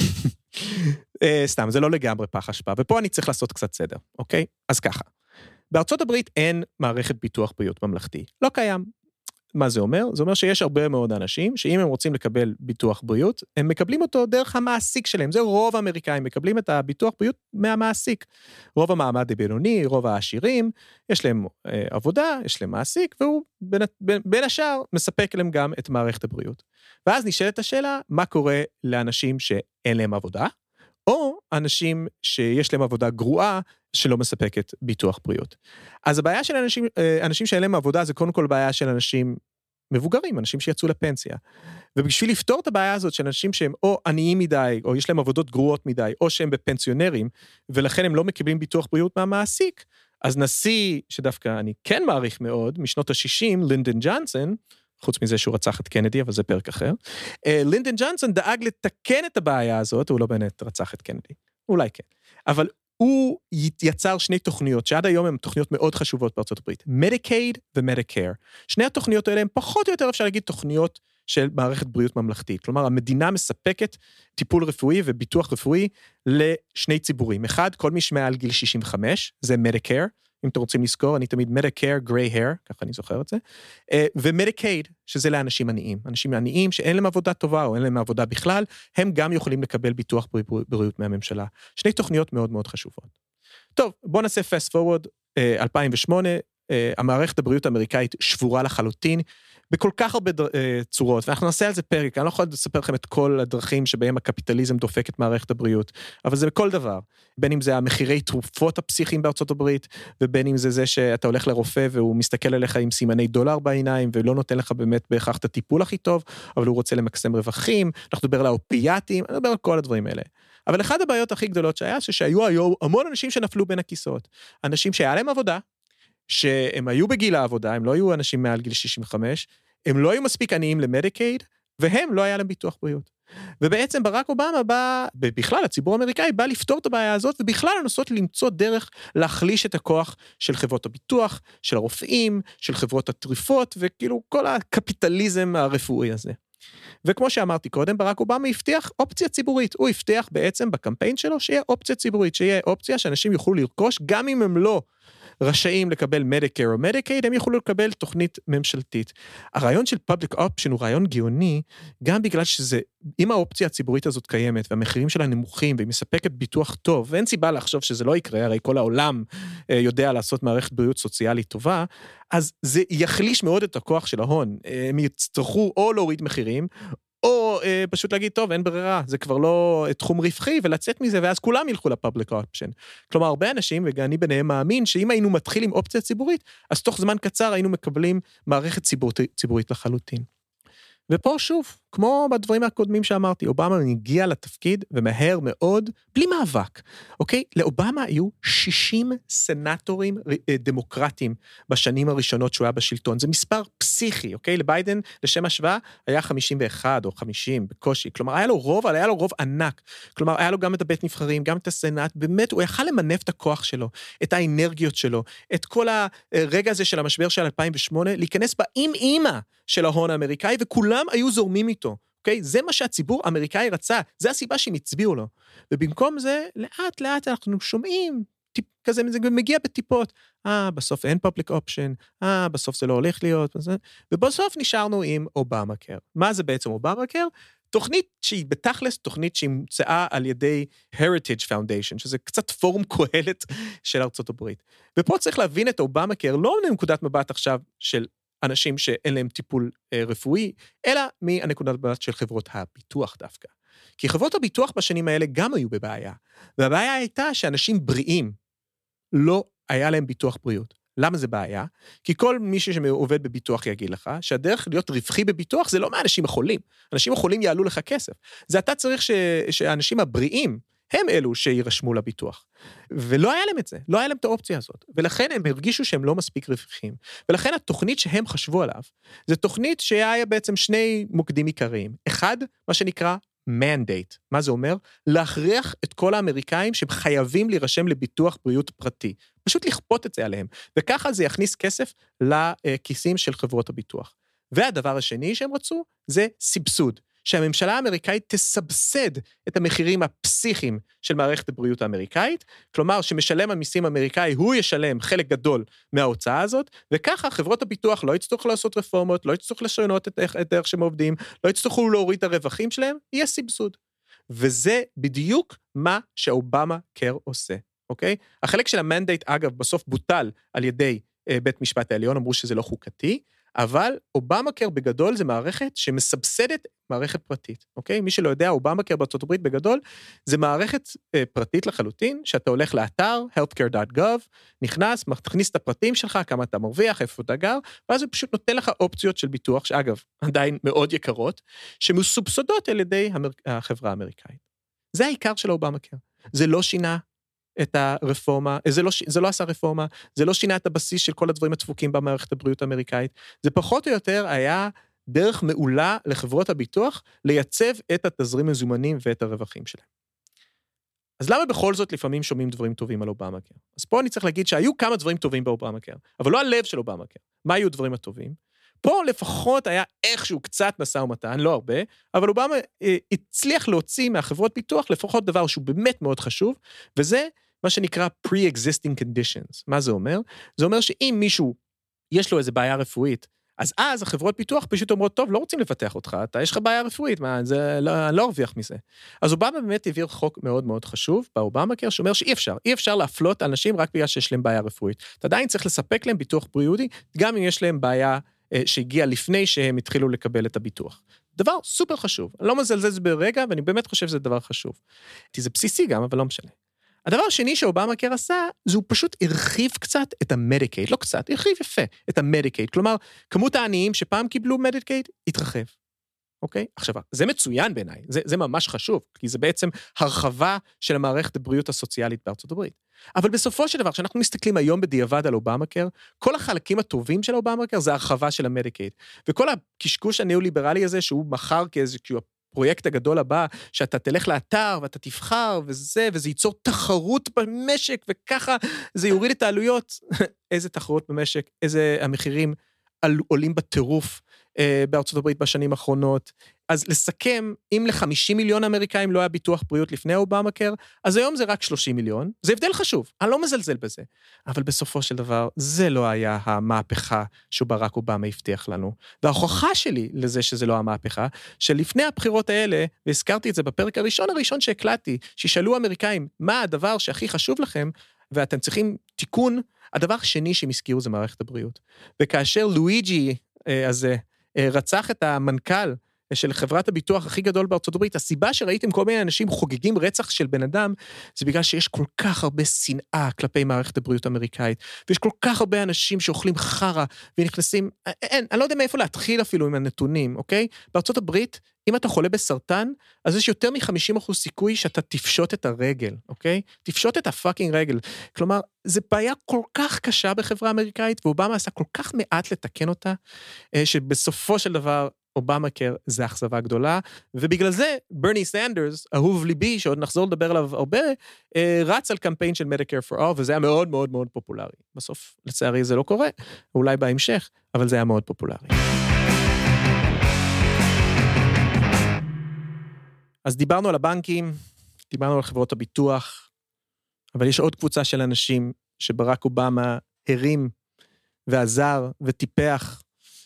סתם, זה לא לגמרי פח אשפה, ופה אני צריך לעשות קצת סדר, אוקיי? אז ככה, בארצות הברית אין מערכת ביטוח בריאות ממלכתי, לא קיים. מה זה אומר? זה אומר שיש הרבה מאוד אנשים, שאם הם רוצים לקבל ביטוח בריאות, הם מקבלים אותו דרך המעסיק שלהם, זה רוב האמריקאים, מקבלים את הביטוח בריאות מהמעסיק. רוב המעמד הבינוני, רוב העשירים, יש להם אה, עבודה, יש להם מעסיק, והוא בין, בין, בין השאר מספק להם גם את מערכת הבריאות. ואז נשאלת השאלה, מה קורה לאנשים שאין להם עבודה, או אנשים שיש להם עבודה גרועה, שלא מספקת ביטוח בריאות. אז הבעיה של אנשים, אנשים שאין להם עבודה, זה קודם כל בעיה של אנשים מבוגרים, אנשים שיצאו לפנסיה. ובשביל לפתור את הבעיה הזאת של אנשים שהם או עניים מדי, או יש להם עבודות גרועות מדי, או שהם בפנסיונרים, ולכן הם לא מקבלים ביטוח בריאות מהמעסיק, אז נשיא, שדווקא אני כן מעריך מאוד, משנות ה-שישים, לינדון ג'ונסון, חוץ מזה שהוא רצח את קנדי, אבל זה פרק אחר, לינדון ג'ונסון דאג לתקן את הבעיה הזאת, הוא לא באמת רצח את קנדי, אולי כן, אבל הוא יצר שני תוכניות, שעד היום הן תוכניות מאוד חשובות בארצות הברית, מדיקייד ומדיקר. שני התוכניות האלה הן פחות או יותר אפשר להגיד תוכניות של מערכת בריאות ממלכתית, כלומר המדינה מספקת טיפול רפואי וביטוח רפואי לשני ציבורים. אחד, כל מי שמעל גיל שישים וחמש, זה מדיקר, אם אתם רוצים לזכור, אני תמיד מדיקר, גריי הר, ככה אני זוכר את זה, ומדיקייד, שזה לאנשים עניים. אנשים עניים שאין להם עבודה טובה, או אין להם עבודה בכלל, הם גם יכולים לקבל ביטוח בריאות מהממשלה. שני תוכניות מאוד מאוד חשובות. טוב, בואו נעשה fast forward, אלפיים ושמונה, המערכת הבריאות האמריקאית שבורה לחלוטין, בכל כך הרבה צורות, ואנחנו נעשה על זה פרק, אני לא יכול לספר לכם את כל הדרכים שבהם הקפיטליזם דופק את מערכת הבריאות, אבל זה בכל דבר, בין אם זה המחירי תרופות הפסיכיים בארצות הברית, ובין אם זה זה שאתה הולך לרופא והוא מסתכל עליך עם סימני דולר בעיניים, ולא נותן לך באמת בהכרח את הטיפול הכי טוב, אבל הוא רוצה למקסם רווחים, אנחנו נדבר על האופיאטים, אני מדבר על כל הדברים האלה. אבל אחד הבעיות הכי גדולות שהיה, שהיו היום המון אנשים שנפלו בין הכיסאות, אנשים שהיה להם עבודה, שהם היו בגיל העבודה, הם לא היו אנשים מעל גיל שישים וחמש, הם לא היו מספיק עניים למדיקייד, והם לא היה להם ביטוח בריאות. ובעצם ברק אובמה בא, בכלל הציבור האמריקאי בא לפתור את הבעיה הזאת, ובכלל לנסות למצוא דרך להחליש את הכוח של חברות הביטוח, של הרופאים, של חברות התרופות, וכאילו כל הקפיטליזם הרפואי הזה. וכמו שאמרתי קודם, ברק אובמה הבטיח אופציה ציבורית, הוא הבטיח בעצם בקמפיין שלו שיהיה אופציה ציבורית, שיהיה אופציה שאנשים יוכלו לרכוש, גם אם הם לא רשאים לקבל מדיקר או מדיקייד, הם יכולו לקבל תוכנית ממשלתית. הרעיון של פאבליק אופשן הוא רעיון גאוני, גם בגלל שזה, אם האופציה הציבורית הזאת קיימת, והמחירים שלה נמוכים, והיא מספקת ביטוח טוב, ואין סיבה לחשוב שזה לא יקרה, הרי כל העולם יודע לעשות מערכת בריאות סוציאלית טובה, אז זה יחליש מאוד את הכוח של ההון. הם יצטרכו או להוריד מחירים, או אה, פשוט להגיד, טוב, אין ברירה, זה כבר לא תחום רווחי, ולצאת מזה, ואז כולם ילכו לפאבליק אופשן. כלומר, הרבה אנשים, ואני ביניהם מאמין, שאם היינו מתחילים אופציה ציבורית, אז תוך זמן קצר היינו מקבלים מערכת ציבורית, ציבורית לחלוטין. ופה שוב, כמו בדברים הקודמים שאמרתי, אובמה הגיע לתפקיד ומהר מאוד, בלי מאבק, אוקיי? לאובמה היו שישים סנטורים דמוקרטיים בשנים הראשונות שהוא היה בשלטון, זה מספר פסיכי, אוקיי? לביידן, לשם השוואה, היה חמישים ואחת או חמישים בקושי, כלומר, היה לו רוב, אבל היה לו רוב ענק, כלומר, היה לו גם את הבית נבחרים, גם את הסנאט, באמת, הוא יכל למנף את הכוח שלו, את האנרגיות שלו, את כל הרגע הזה של המשבר של אלפיים ושמונה, להיכנס באם אימא של ההון האמריקאי, וכולם היו זורמים איתו, אוקיי? זה מה שהציבור האמריקאי רצה, זה הסיבה שהם הצביעו לו. ובמקום זה, לאט לאט אנחנו שומעים, טיפ, כזה, זה מגיע בטיפות, אה, בסוף אין פאבליק אופשן, אה, בסוף זה לא הולך להיות, ובסוף נשארנו עם אובמה קר. מה זה בעצם אובמה קר? תוכנית שהיא בתכלס, תוכנית שהיא מוצאה על ידי Heritage Foundation, שזה קצת פורום קהלת של ארצות הברית. ופה צריך להבין את אובמה קר, לא מנקודת מבט עכשיו של אנשים שאין להם טיפול אה, רפואי, אלא מהנקודת מבט של חברות הביטוח דווקא. כי חברות הביטוח בשנים האלה גם היו בבעיה, והבעיה הייתה שאנשים בריאים לא היה להם ביטוח בריאות. למה זה בעיה? כי כל מישהו שעובד בביטוח יגיד לך, שהדרך להיות רווחי בביטוח זה לא מהאנשים החולים. אנשים החולים יעלו לך כסף. זה אתה צריך ש... שהאנשים הבריאים, הם אלו שירשמו לביטוח. ולא היה להם את זה, לא היה להם את האופציה הזאת. ולכן הם הרגישו שהם לא מספיק רווחים. ולכן התוכנית שהם חשבו עליו, זה תוכנית שהיה בעצם שני מוקדים עיקריים. אחד, מה שנקרא mandate. מה זה אומר? להכריח את כל האמריקאים שהם חייבים להירשם לביטוח בריאות פרטי. פשוט לכפות את זה עליהם. וככה זה יכניס כסף לכיסים של חברות הביטוח. והדבר השני שהם רצו, זה סבסוד. שהממשלה האמריקאית תסבסד את המחירים הפסיכיים של מערכת הבריאות האמריקאית, כלומר שמשלם המיסים האמריקאי, הוא ישלם חלק גדול מההוצאה הזאת, וככה חברות הביטוח לא יצטרכו לעשות רפורמות, לא יצטרכו לשנות את, את דרך שהם עובדים, לא יצטרכו להוריד את הרווחים שלהם, יהיה סבסוד. וזה בדיוק מה שאובמה קר עושה, אוקיי? החלק של המנדייט, אגב, בסוף בוטל על ידי אה, בית משפט העליון, אמרו שזה לא חוקתי, אבל אובמה קר בגדול זה מערכת שמסבסדת מערכת פרטית, אוקיי? מי שלא יודע, אובמה קר בארצות הברית בגדול, זה מערכת אה, פרטית לחלוטין, שאתה הולך לאתר, healthcare דוט גוב, נכנס, מכניס את הפרטים שלך, כמה אתה מרוויח, איפה אתה גר, ואז הוא פשוט נותן לך אופציות של ביטוח, שאגב, עדיין מאוד יקרות, שמסובסדות על ידי המר... החברה האמריקאית. זה העיקר של אובמה קר. זה לא שינה את הרפורמה, זה לא, זה לא עשה רפורמה, זה לא שינה את הבסיס של כל הדברים הדפוקים במערכת הבריאות האמריקאית, זה פחות או יותר היה דרך מעולה לחברות הביטוח לייצב את התזרים מזומנים ואת הרווחים שלהם. אז למה בכל זאת לפעמים שומעים דברים טובים על אובמה קר? אז פה אני צריך להגיד שהיו כמה דברים טובים באובמה קר, אבל לא הלב של אובמה קר. מה היו דברים הטובים? פה לפחות היה איכשהו קצת משא ומתן, לא הרבה, אבל אובמה אה, הצליח להוציא מהחברות ביטוח לפחות דבר שהוא באמת מאוד חשוב, וזה מה שנקרא pre-existing conditions. מה זה אומר? זה אומר שאם מישהו יש לו איזו בעיה רפואית, אז אז החברות ביטוח פשוט אומרות, טוב, לא רוצים לפתח אותך, אתה יש לך בעיה רפואית, מה, זה לא, לא הרוויח מזה. אז אובמה באמת העביר חוק מאוד מאוד חשוב, באובמה קר, שאומר שאי אפשר, אי אפשר להפלות אנשים רק בגלל שיש להם בעיה רפואית. אתה עדיין צריך לספק להם ביטוח בריאותי, גם אם יש להם בעיה שהגיע לפני שהם התחילו לקבל את הביטוח. דבר סופר חשוב. אני לא מזלזל זה ברגע, ואני באמת חושב שזה דבר חשוב. כי זה בסיסי גם, אבל לא משנה. הדבר השני שאובמה קר עשה, זה הוא פשוט הרחיב קצת את המדיקייד, לא קצת, הרחיב יפה את המדיקייד. כלומר, כמות העניים שפעם קיבלו מדיקייד, התרחב. אוקיי? עכשיו, זה מצוין בעיניי, זה, זה ממש חשוב, כי זה בעצם הרחבה של המערכת הבריאות הסוציאלית בארצות הברית. אבל בסופו של דבר, כשאנחנו מסתכלים היום בדיעבד על אובמה-קר, כל החלקים הטובים של אובמה-קר זה הרחבה של המדיקייד. וכל הקשקוש הניאו-ליברלי הזה, שהוא מחר כאיזשהו הפרויקט הגדול הבא, שאתה תלך לאתר ואתה תבחר וזה, וזה ייצור תחרות במשק, וככה זה יוריד את העלויות. איזה תחרות במשק, איזה המחירים עולים בטירוף בארצות הברית בשנים האחרונות. אז לסכם, אם ל-חמישים מיליון אמריקאים לא היה ביטוח בריאות לפני אובמה-קר, אז היום זה רק שלושים מיליון. זה הבדל חשוב, אני לא מזלזל בזה. אבל בסופו של דבר, זה לא היה המהפכה שברק אובמה הבטיח לנו. וההוכחה שלי לזה שזה לא המהפכה, שלפני הבחירות האלה, והזכרתי את זה בפרק הראשון הראשון שהקלטתי, שישאלו אמריקאים, מה הדבר שהכי חשוב לכם, ואתם צריכים תיקון, הדבר השני שהם הזכירו זה מערכת הבריאות. וכאשר לואיג'י הזה רצח את המנכ"ל של חברת הביטוח הכי גדול בארצות הברית, הסיבה שראיתם כל מיני אנשים חוגגים רצח של בן אדם, זה בגלל שיש כל כך הרבה שנאה כלפי מערכת הבריאות האמריקאית, ויש כל כך הרבה אנשים שאוכלים חרה, ונכנסים, אין, אני לא יודע מאיפה להתחיל אפילו עם הנתונים, אוקיי? בארצות הברית, אם אתה חולה בסרטן, אז יש יותר מ-חמישים אחוז סיכוי שאתה תפשוט את הרגל, אוקיי? תפשוט את הפאקינג רגל. כלומר, זו בעיה כל כך קשה בחברה האמריקאית, ואובמה עשה כל כך מעט לתקן אותה, שבסופו של דבר, אובמה-קר זה אכזבה גדולה, ובגלל זה, ברני סנדרס, אהוב ליבי, שעוד נחזור לדבר עליו הרבה, רץ על קמפיין של Medicare for All, וזה היה מאוד מאוד מאוד פופולרי. בסוף, לצערי זה לא קורה, אולי בהמשך, אבל זה היה מאוד פופולרי. אז דיברנו על הבנקים, דיברנו על חברות הביטוח, אבל יש עוד קבוצה של אנשים שברק אובמה הרים ועזר וטיפח,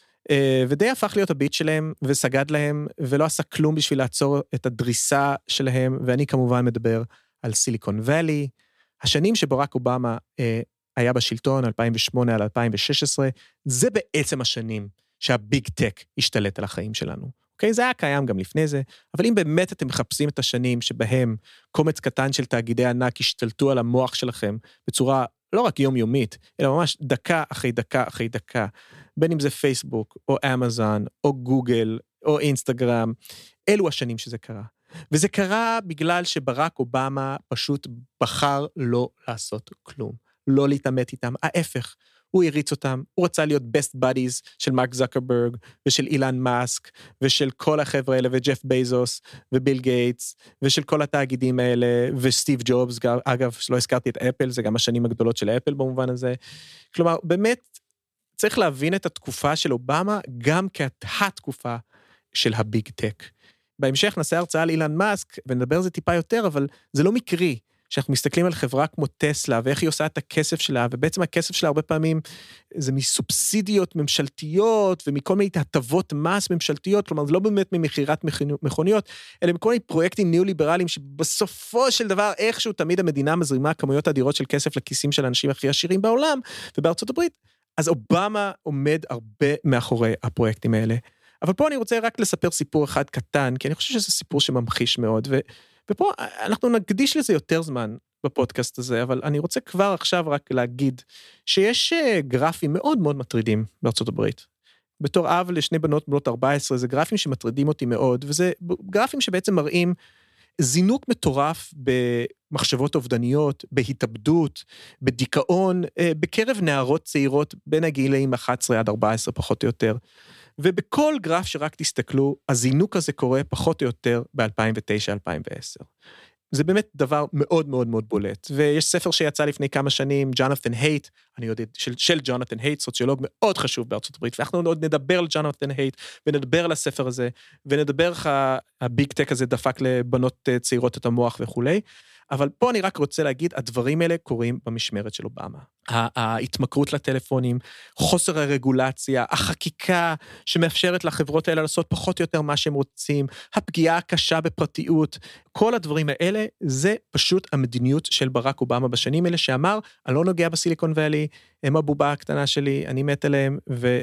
ודי הפך להיות הביט שלהם וסגד להם, ולא עשה כלום בשביל לעצור את הדריסה שלהם, ואני כמובן מדבר על סיליקון ואלי. השנים שברק אובמה היה בשלטון, אלפיים ושמונה עד אלפיים ושש עשרה, זה בעצם השנים שהביג טק השתלט על החיים שלנו. אוקיי, זה היה קיים גם לפני זה, אבל אם באמת אתם מחפשים את השנים שבהם קומץ קטן של תאגידי ענק השתלטו על המוח שלכם בצורה לא רק יומיומית, אלא ממש דקה אחרי דקה אחרי דקה, בין אם זה פייסבוק, או אמזון, או גוגל, או אינסטגרם, אלו השנים שזה קרה. וזה קרה בגלל שברק אובמה פשוט בחר לא לעשות כלום, לא להתעמת איתם, ההפך, הוא הריץ אותם, הוא רצה להיות best buddies של מרק זקרברג, ושל אילן מאסק, ושל כל החבר'ה האלה, וג'ף בייזוס, וביל גייטס, ושל כל התאגידים האלה, וסטיב ג'ובס, אגב, שלא הזכרתי את אפל, זה גם השנים הגדולות של אפל במובן הזה. כלומר, באמת, צריך להבין את התקופה של אובמה, גם כהתקופה של הביג טק. בהמשך נעשה הרצאה על אילן מאסק, ונדבר על זה טיפה יותר, אבל זה לא מקרי, שאנחנו מסתכלים על חברה כמו טסלה, ואיך היא עושה את הכסף שלה, ובעצם הכסף שלה הרבה פעמים, זה מסובסידיות ממשלתיות, ומכל מיני הטבות מס ממשלתיות, כלומר, זה לא באמת ממחירת מכוניות, אלא מכל מיני פרויקטים ניאו-ליברליים, שבסופו של דבר, איכשהו תמיד המדינה מזרימה כמויות אדירות של כסף לכיסים של האנשים הכי עשירים בעולם, ובארצות הברית, אז אובמה עומד הרבה מאחורי הפרויקטים האלה. אבל פה אני רוצה רק לספר סיפור אחד קטן, כי אני חושב שזה סיפור שממחיש מאוד, ו... ופה אנחנו נקדיש לזה יותר זמן בפודקאסט הזה, אבל אני רוצה כבר עכשיו רק להגיד שיש גרפים מאוד מאוד מטרידים בארצות הברית. בתור אב לשני בנות בנות ארבע עשרה, זה גרפים שמטרידים אותי מאוד, וזה גרפים שבעצם מראים זינוק מטורף במחשבות אובדניות, בהתאבדות, בדיכאון, בקרב נערות צעירות בין הגילאים אחת עשרה עד ארבע עשרה פחות או יותר. ובכל גרף שרק תסתכלו, הזינוק הזה קורה פחות או יותר ב-אלפיים ותשע עד אלפיים ועשר. זה באמת דבר מאוד מאוד מאוד בולט, ויש ספר שיצא לפני כמה שנים, ג'ונתן הייט, אני יודע, של, של ג'ונתן הייט, סוציולוג מאוד חשוב בארצות הברית, ואנחנו עוד נדבר על ג'ונתן הייט, ונדבר על הספר הזה, ונדבר איך הביג טק הזה דפק לבנות צעירות את המוח וכולי, אבל פה אני רק רוצה להגיד, הדברים האלה קורים במשמרת של אובמה. ההתמכרות לטלפונים, חוסר הרגולציה, החקיקה שמאפשרת לחברות האלה לעשות פחות או יותר מה שהם רוצים, הפגיעה הקשה בפרטיות, כל הדברים האלה, זה פשוט המדיניות של ברק אובמה בשנים האלה, שאמר, אני לא נוגע בסיליקון ואלי, הם הבובה הקטנה שלי, אני מת עליהם,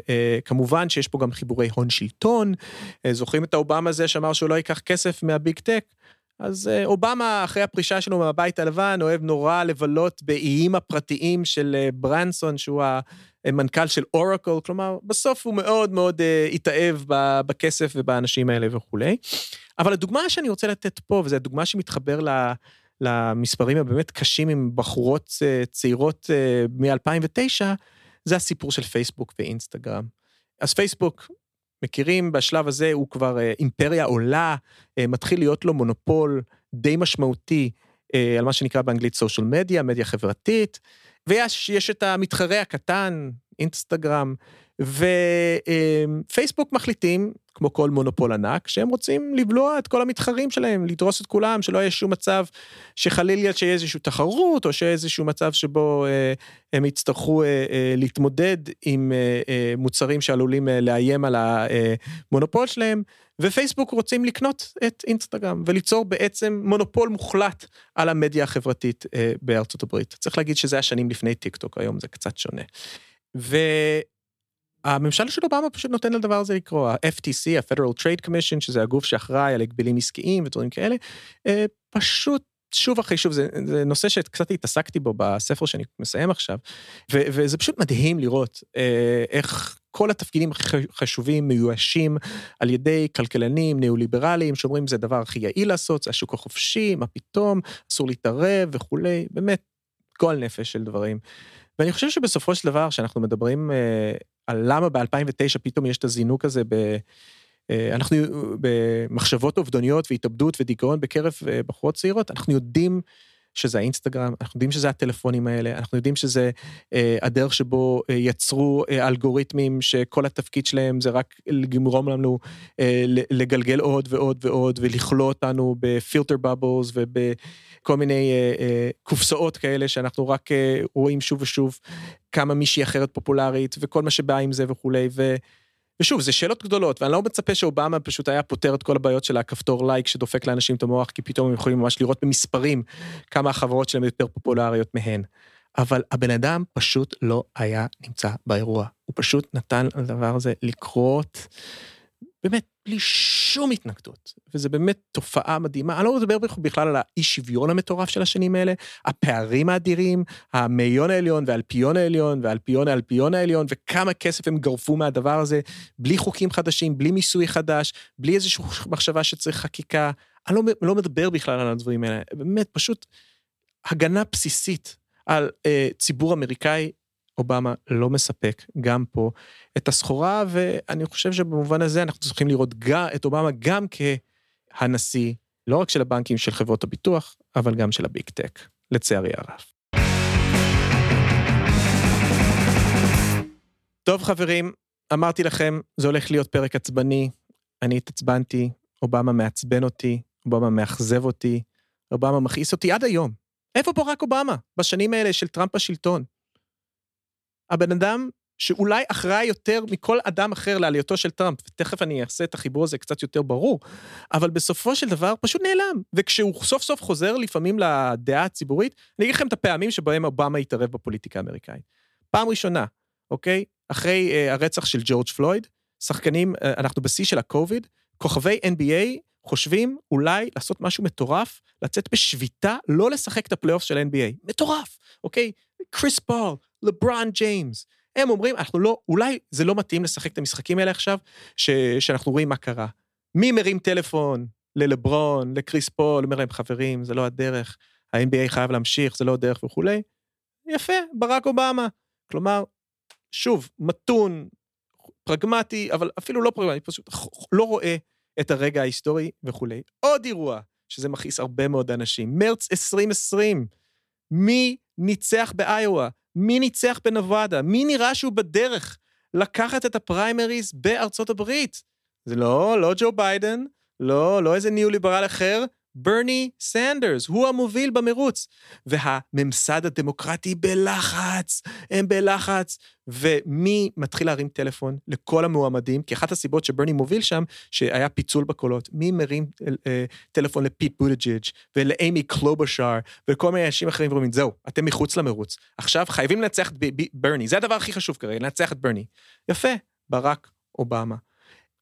וכמובן שיש פה גם חיבורי הון שלטון, זוכרים את האובמה הזה שאמר שהוא לא ייקח כסף מהביג טק, אז אובמה, אחרי הפרישה שלו מהבית הלבן, אוהב נורא לבלות באיים הפרטיים של ברנסון, שהוא המנכ"ל של אורקל, כלומר, בסוף הוא מאוד מאוד התאהב בכסף ובאנשים האלה וכו'. אבל הדוגמה שאני רוצה לתת פה, וזו הדוגמה שמתחבר למספרים הבאמת קשים עם בחורות צעירות מ-אלפיים ותשע, זה הסיפור של פייסבוק ואינסטגרם. אז פייסבוק, מכירים, בשלב הזה הוא כבר אימפריה עולה, מתחיל להיות לו מונופול די משמעותי על מה שנקרא באנגלית סושיאל מדיה, מדיה חברתית, ויש יש את המתחרה הקטן, אינסטגרם, ופייסבוק מחליטים, כמו כל מונופול ענק, שהם רוצים לבלוע את כל המתחרים שלהם, לדרוס את כולם, שלא יהיה שום מצב שחליל שיהיה איזושהי תחרות, או שיהיה איזשהו מצב שבו אה, הם יצטרכו אה, אה, להתמודד עם אה, אה, מוצרים שעלולים אה, לאיים על המונופול שלהם, ופייסבוק רוצים לקנות את אינסטגרם, וליצור בעצם מונופול מוחלט על המדיה החברתית אה, בארצות הברית. צריך להגיד שזה השנים לפני טיק טוק, היום זה קצת שונה. ו... הממשל של אובמה פשוט נותן לדבר הזה לקרוא, ה-אף טי סי, ה-Federal Trade Commission, שזה הגוף שאחראי על הגבלים עסקיים ודברים כאלה, פשוט שוב אחרי שוב, זה, זה נושא שקצת התעסקתי בו בספר שאני מסיים עכשיו, ו, וזה פשוט מדהים לראות איך כל התפקידים החשובים מיואשים על ידי כלכלנים, ניאו-ליברליים, שאומרים זה הדבר הכי יעיל לעשות, זה השוק החופשי, מה פתאום, אסור להתערב וכולי, באמת גועל נפש של דברים. ואני חושב שבסופו של דבר, שאנחנו מדברים על למה ב-אלפיים ותשע פתאום יש את הזינוק הזה, ב, אנחנו במחשבות אובדניות והתאבדות ודיכאון בקרב בחורות צעירות, אנחנו יודעים שזה האינסטגרם, אנחנו יודעים שזה הטלפונים האלה, אנחנו יודעים שזה הדרך שבו יצרו אלגוריתמים שכל התפקיד שלהם זה רק לגמרום לנו לגלגל עוד ועוד ועוד ולכלוא אותנו בפילטר בבלס ובכל מיני קופסאות כאלה שאנחנו רק רואים שוב ושוב כמה מישהי אחרת פופולרית וכל מה שבא עם זה וכולי ו... ושוב, זה שאלות גדולות, ואני לא מצפה שאובמה פשוט היה פותר את כל הבעיות של הכפתור לייק שדופק לאנשים את המוח, כי פתאום הם יכולים ממש לראות במספרים כמה החברות שלהם יותר פופולריות מהן. אבל הבן אדם פשוט לא היה נמצא באירוע. הוא פשוט נתן לדבר הזה לקרות, באמת, בלי שום התנגדות. וזה באמת תופעה מדהימה. אני לא מדבר בכלל על האי שוויון המטורף של השנים האלה, הפערים האדירים, המאיון העליון והאלפיון העליון, והאלפיון האלפיון העליון, וכמה כסף הם גרפו מהדבר הזה, בלי חוקים חדשים, בלי מיסוי חדש, בלי איזושהי מחשבה שצריך חקיקה. אני לא, לא מדבר בכלל על הדברים האלה. באמת, פשוט הגנה בסיסית על אה, ציבור אמריקאי, אובמה לא מספק גם פה את הסחורה, ואני חושב שבמובן הזה אנחנו צריכים לראות את אובמה גם כהנשיא, לא רק של הבנקים, של חברות הביטוח, אבל גם של הביג טק, לצערי הרב. טוב חברים, אמרתי לכם, זה הולך להיות פרק עצבני, אני התעצבנתי, אובמה מעצבן אותי, אובמה מאכזב אותי, אובמה מכעיס אותי עד היום. איפה ברק אובמה בשנים האלה של טראמפ בשלטון? הבן אדם שאולי אחראי יותר מכל אדם אחר לעלייתו של טראמפ, ותכף אני אעשה את החיבור הזה קצת יותר ברור, אבל בסופו של דבר פשוט נעלם, וכשהוא סוף סוף חוזר לפעמים לדעה הציבורית, אני אגיד לכם את הפעמים שבהם אובמה יתערב בפוליטיקה האמריקאית. פעם ראשונה, אוקיי? אחרי uh, הרצח של ג'ורג' פלויד, שחקנים, uh, אנחנו בשיא של הקוביד, כוכבי אן בי איי חושבים אולי לעשות משהו מטורף, לצאת בשביתה, לא לשחק את הפלייאוף של אן בי איי. מטורף, אוקיי? קריס פול, לברון ג'יימס, הם אומרים, אנחנו לא, אולי זה לא מתאים לשחק את המשחקים האלה עכשיו, ש, שאנחנו רואים מה קרה. מי מרים טלפון ללברון, לקריס פול, אומר להם, חברים, זה לא הדרך, ה-אן בי איי חייב להמשיך, זה לא הדרך וכולי. יפה, ברק אובמה. כלומר, שוב, מתון, פרגמטי, אבל אפילו לא פרגמטי, פשוט לא רואה את הרגע ההיסטורי וכולי. עוד אירוע, שזה מכעיס הרבה מאוד אנשים, מרץ עשרים עשרים, מי ניצח באיואה? מי ניצח בנבדה? מי נראה שהוא בדרך לקחת את הפריימריז בארצות הברית? זה לא, לא ג'ו ביידן, לא, לא איזה ניאו-ליברל אחר, ברני סנדרס, הוא המוביל במרוץ, והממסד הדמוקרטי בלחץ, הם בלחץ, ומי מתחיל להרים טלפון לכל המועמדים, כי אחת הסיבות שברני מוביל שם, שהיה פיצול בקולות, מי מרים אה, טלפון לפיט בוטג'יג' ולאימי קלובשאר, וכל מיני אנשים אחרים ואומרים, זהו, אתם מחוץ למרוץ, עכשיו חייבים לנצח את ברני, זה הדבר הכי חשוב כרגע, לנצח את ברני. יפה, ברק אובמה.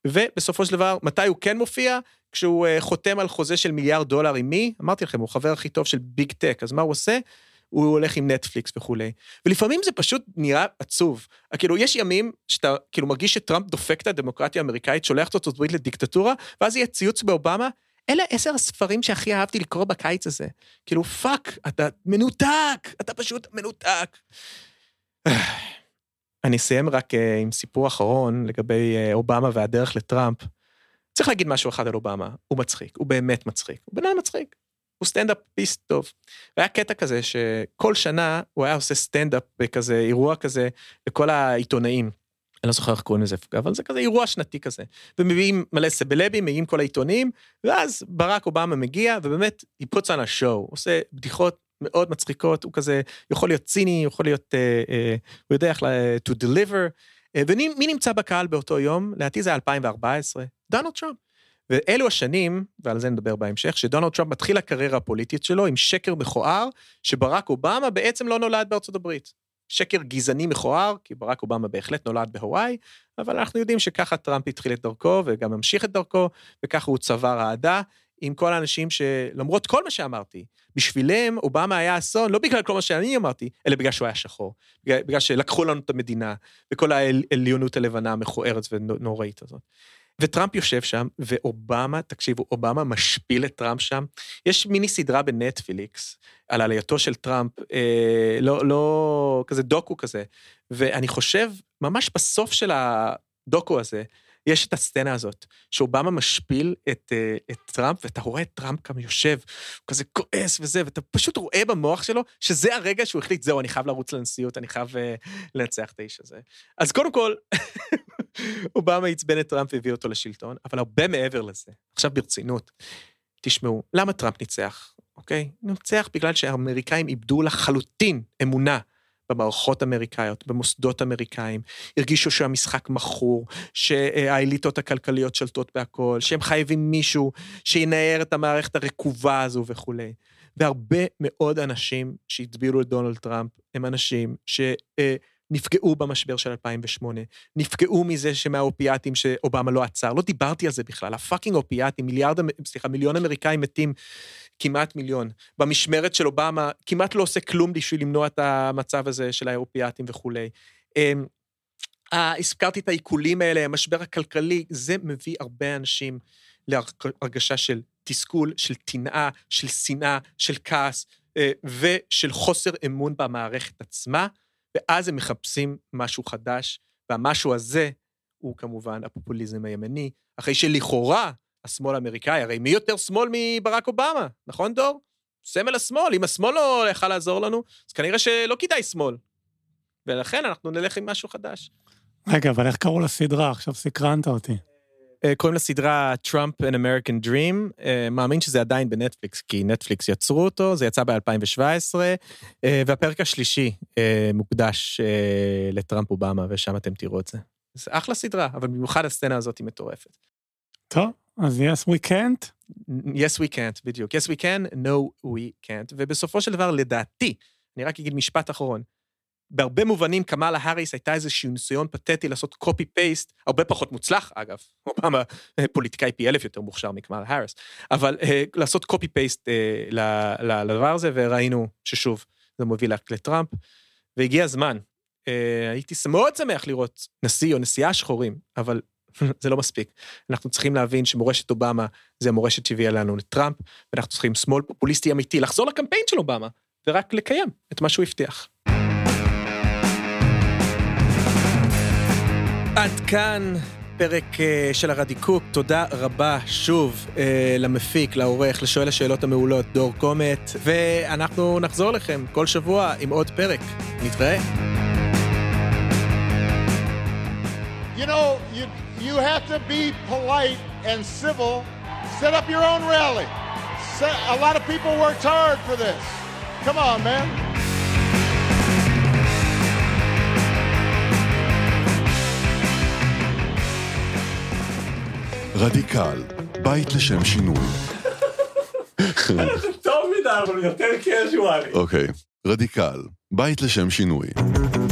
ובסופו של דבר, מתי הוא כן מופיע? כשהוא חותם על חוזה של מיליארד דולר עם מי? אמרתי לכם, הוא חבר הכי טוב של ביג טק, אז מה הוא עושה? הוא הולך עם נטפליקס וכו'. ולפעמים זה פשוט נראה עצוב. כאילו, יש ימים שאתה כאילו מרגיש שטראמפ דופק את הדמוקרטיה האמריקאית, שולח את ארצות הברית לדיקטטורה, ואז יהיה ציוץ באובמה, אלה עשר הספרים שהכי אהבתי לקרוא בקיץ הזה. כאילו, פאק, אתה מנותק, אתה פשוט מנותק. אני אסיים רק עם סיפור אחרון לגבי אובמה והדרך לטראמפ. צריך להגיד משהו אחד על אובמה, הוא מצחיק, הוא באמת מצחיק, הוא בנאדם מצחיק. הוא סטנדאפ פיסט טוב. והיה קטע כזה שכל שנה הוא היה עושה סטנדאפ בכזה, אירוע כזה, לכל העיתונאים. אני לא זוכר איך קוראים לזה, אבל זה כזה אירוע שנתי כזה. ומביאים מלא סבלבים, מגיעים כל העיתונים, ואז ברק אובמה מגיע, ובאמת, he puts on a show, הוא עושה בדיחות מאוד מצחיקות, הוא כזה, יכול להיות ציני, יכול להיות, uh, uh, הוא יודע איך to deliver, uh, ומי נמצא בקהל באותו יום? לדעתי זה אלפיים וארבע עשרה, דונלד טראמפ. ואלו השנים, ועל זה נדבר בהמשך, שדונלד טראמפ מתחיל הקריירה הפוליטית שלו עם שקר מכוער, שברק אובמה בעצם לא נולד בארצות הברית. שקר גזעני מכוער, כי ברק אובמה בהחלט נולד בהוואי, אבל אנחנו יודעים שככה טראמפ התחיל את דרכו, וגם ממשיך את דרכו, וככה הוא צבר העדה, עם כל האנשים שלמרות כל מה שאמרתי, בשבילם אובמה היה אסון, לא בגלל כל מה שאני אמרתי, אלא בגלל שהוא היה שחור, בגלל, בגלל שלקחו לנו את המדינה, וכל העליונות הלבנה המכוערת ונוראית הזאת. וטראמפ יושב שם, ואובמה, תקשיבו, אובמה משפיל את טראמפ שם. יש מיני סדרה בנטפליקס, על עלייתו של טראמפ, אה, לא, לא, כזה דוקו כזה, ואני חושב, ממש בסוף של הדוקו הזה, יש את הסצנה הזאת, שאובמה משפיל את, את טראמפ, ואתה רואה את טראמפ כמה יושב, הוא כזה כועס וזה, ואתה פשוט רואה במוח שלו, שזה הרגע שהוא החליט, זהו, אני חייב לרוץ לנשיאות, אני חייב uh, לנצח את האיש הזה. אז קודם כל, אובמה הצבן את טראמפ והביא אותו לשלטון, אבל הרבה מעבר לזה. עכשיו ברצינות, תשמעו, למה טראמפ ניצח? אוקיי? ניצח בגלל שהאמריקאים איבדו לחלוטין אמונה, במערכות אמריקאיות, במוסדות אמריקאים, הרגישו שהמשחק מכור, שהאליטות הכלכליות שלטות בהכל, שהם חייבים מישהו שינער את המערכת הרקובה הזו וכו'. והרבה מאוד אנשים שהצביעו לדונלד טראמפ, הם אנשים שנפגעו במשבר של אלפיים ושמונה, נפגעו מזה שמהאופיאטים שאובמה לא עצר, לא דיברתי על זה בכלל, הפאקינג אופיאטים, מיליארד, סליחה, מיליון אמריקאים מתים, כמעט מיליון. במשמרת של אובמה, כמעט לא עושה כלום בשביל למנוע את המצב הזה של האירופייטים וכו'. הזכרתי את העיקולים האלה, המשבר הכלכלי, זה מביא הרבה אנשים להרגשה של תסכול, של תנאה, של שנאה, של כעס, ושל חוסר אמון במערכת עצמה, ואז הם מחפשים משהו חדש, והמשהו הזה הוא כמובן הפופוליזם הימני, אחרי שלכאורה, השמאל האמריקאי, הרי מי יותר שמאל מברק אובמה, נכון דור? סמל השמאל, אם השמאל לא יכל לעזור לנו, אז כנראה שלא כדאי שמאל. ולכן אנחנו נלך עם משהו חדש. רגע, אבל איך קראו לסדרה? עכשיו סקרנת אותי. קוראים לסדרה Trump an American Dream, מאמין שזה עדיין בנטפליקס, כי נטפליקס יצרו אותו, זה יצא ב-אלפיים שבע עשרה, והפרק השלישי מוקדש לטראמפ אובמה, ושם אתם תראו את זה. זה אחלה סדרה, אבל במיוחד הסצנה הזאת היא מטורפת. טוב, אז yes we can't? yes we can't, בדיוק. yes we can, no we can't. ובסופו של דבר, לדעתי, אני רק אגיד משפט אחרון, בהרבה מובנים, קמאלה האריס הייתה איזשהו ניסיון פתטי לעשות קופי-פייסט, הרבה פחות מוצלח, אגב, אובמה פוליטיקאי פי אלף יותר מוכשר מקמאלה האריס, אבל לעשות קופי-פייסט לדבר הזה, וראינו ששוב, זה מוביל לטראמפ, והגיע הזמן. הייתי מאוד שמח לראות נשיא או נשיאה שחורים, אבל זה לא מספיק. אנחנו צריכים להבין שמורשת אובמה זה המורשת שהביאה לנו לטראמפ, ואנחנו צריכים שמאל פופוליסטי אמיתי, לחזור לקמפיין של אובמה, ורק לקיים את מה שהוא הבטיח. עד כאן פרק של הרדיקוק, תודה רבה שוב למפיק, לעורך, לשואל השאלות המעולות, דור קומט, ואנחנו נחזור לכם כל שבוע עם עוד פרק. נתראה. You know, you, you have to be polite and civil. Set up your own rally. Set, a lot of people worked hard for this. Come on, man. רדיקל, בית לשם שינוי. טוב מדי, אבל יותר קזואלי. אוקיי, רדיקל, בית לשם שינוי.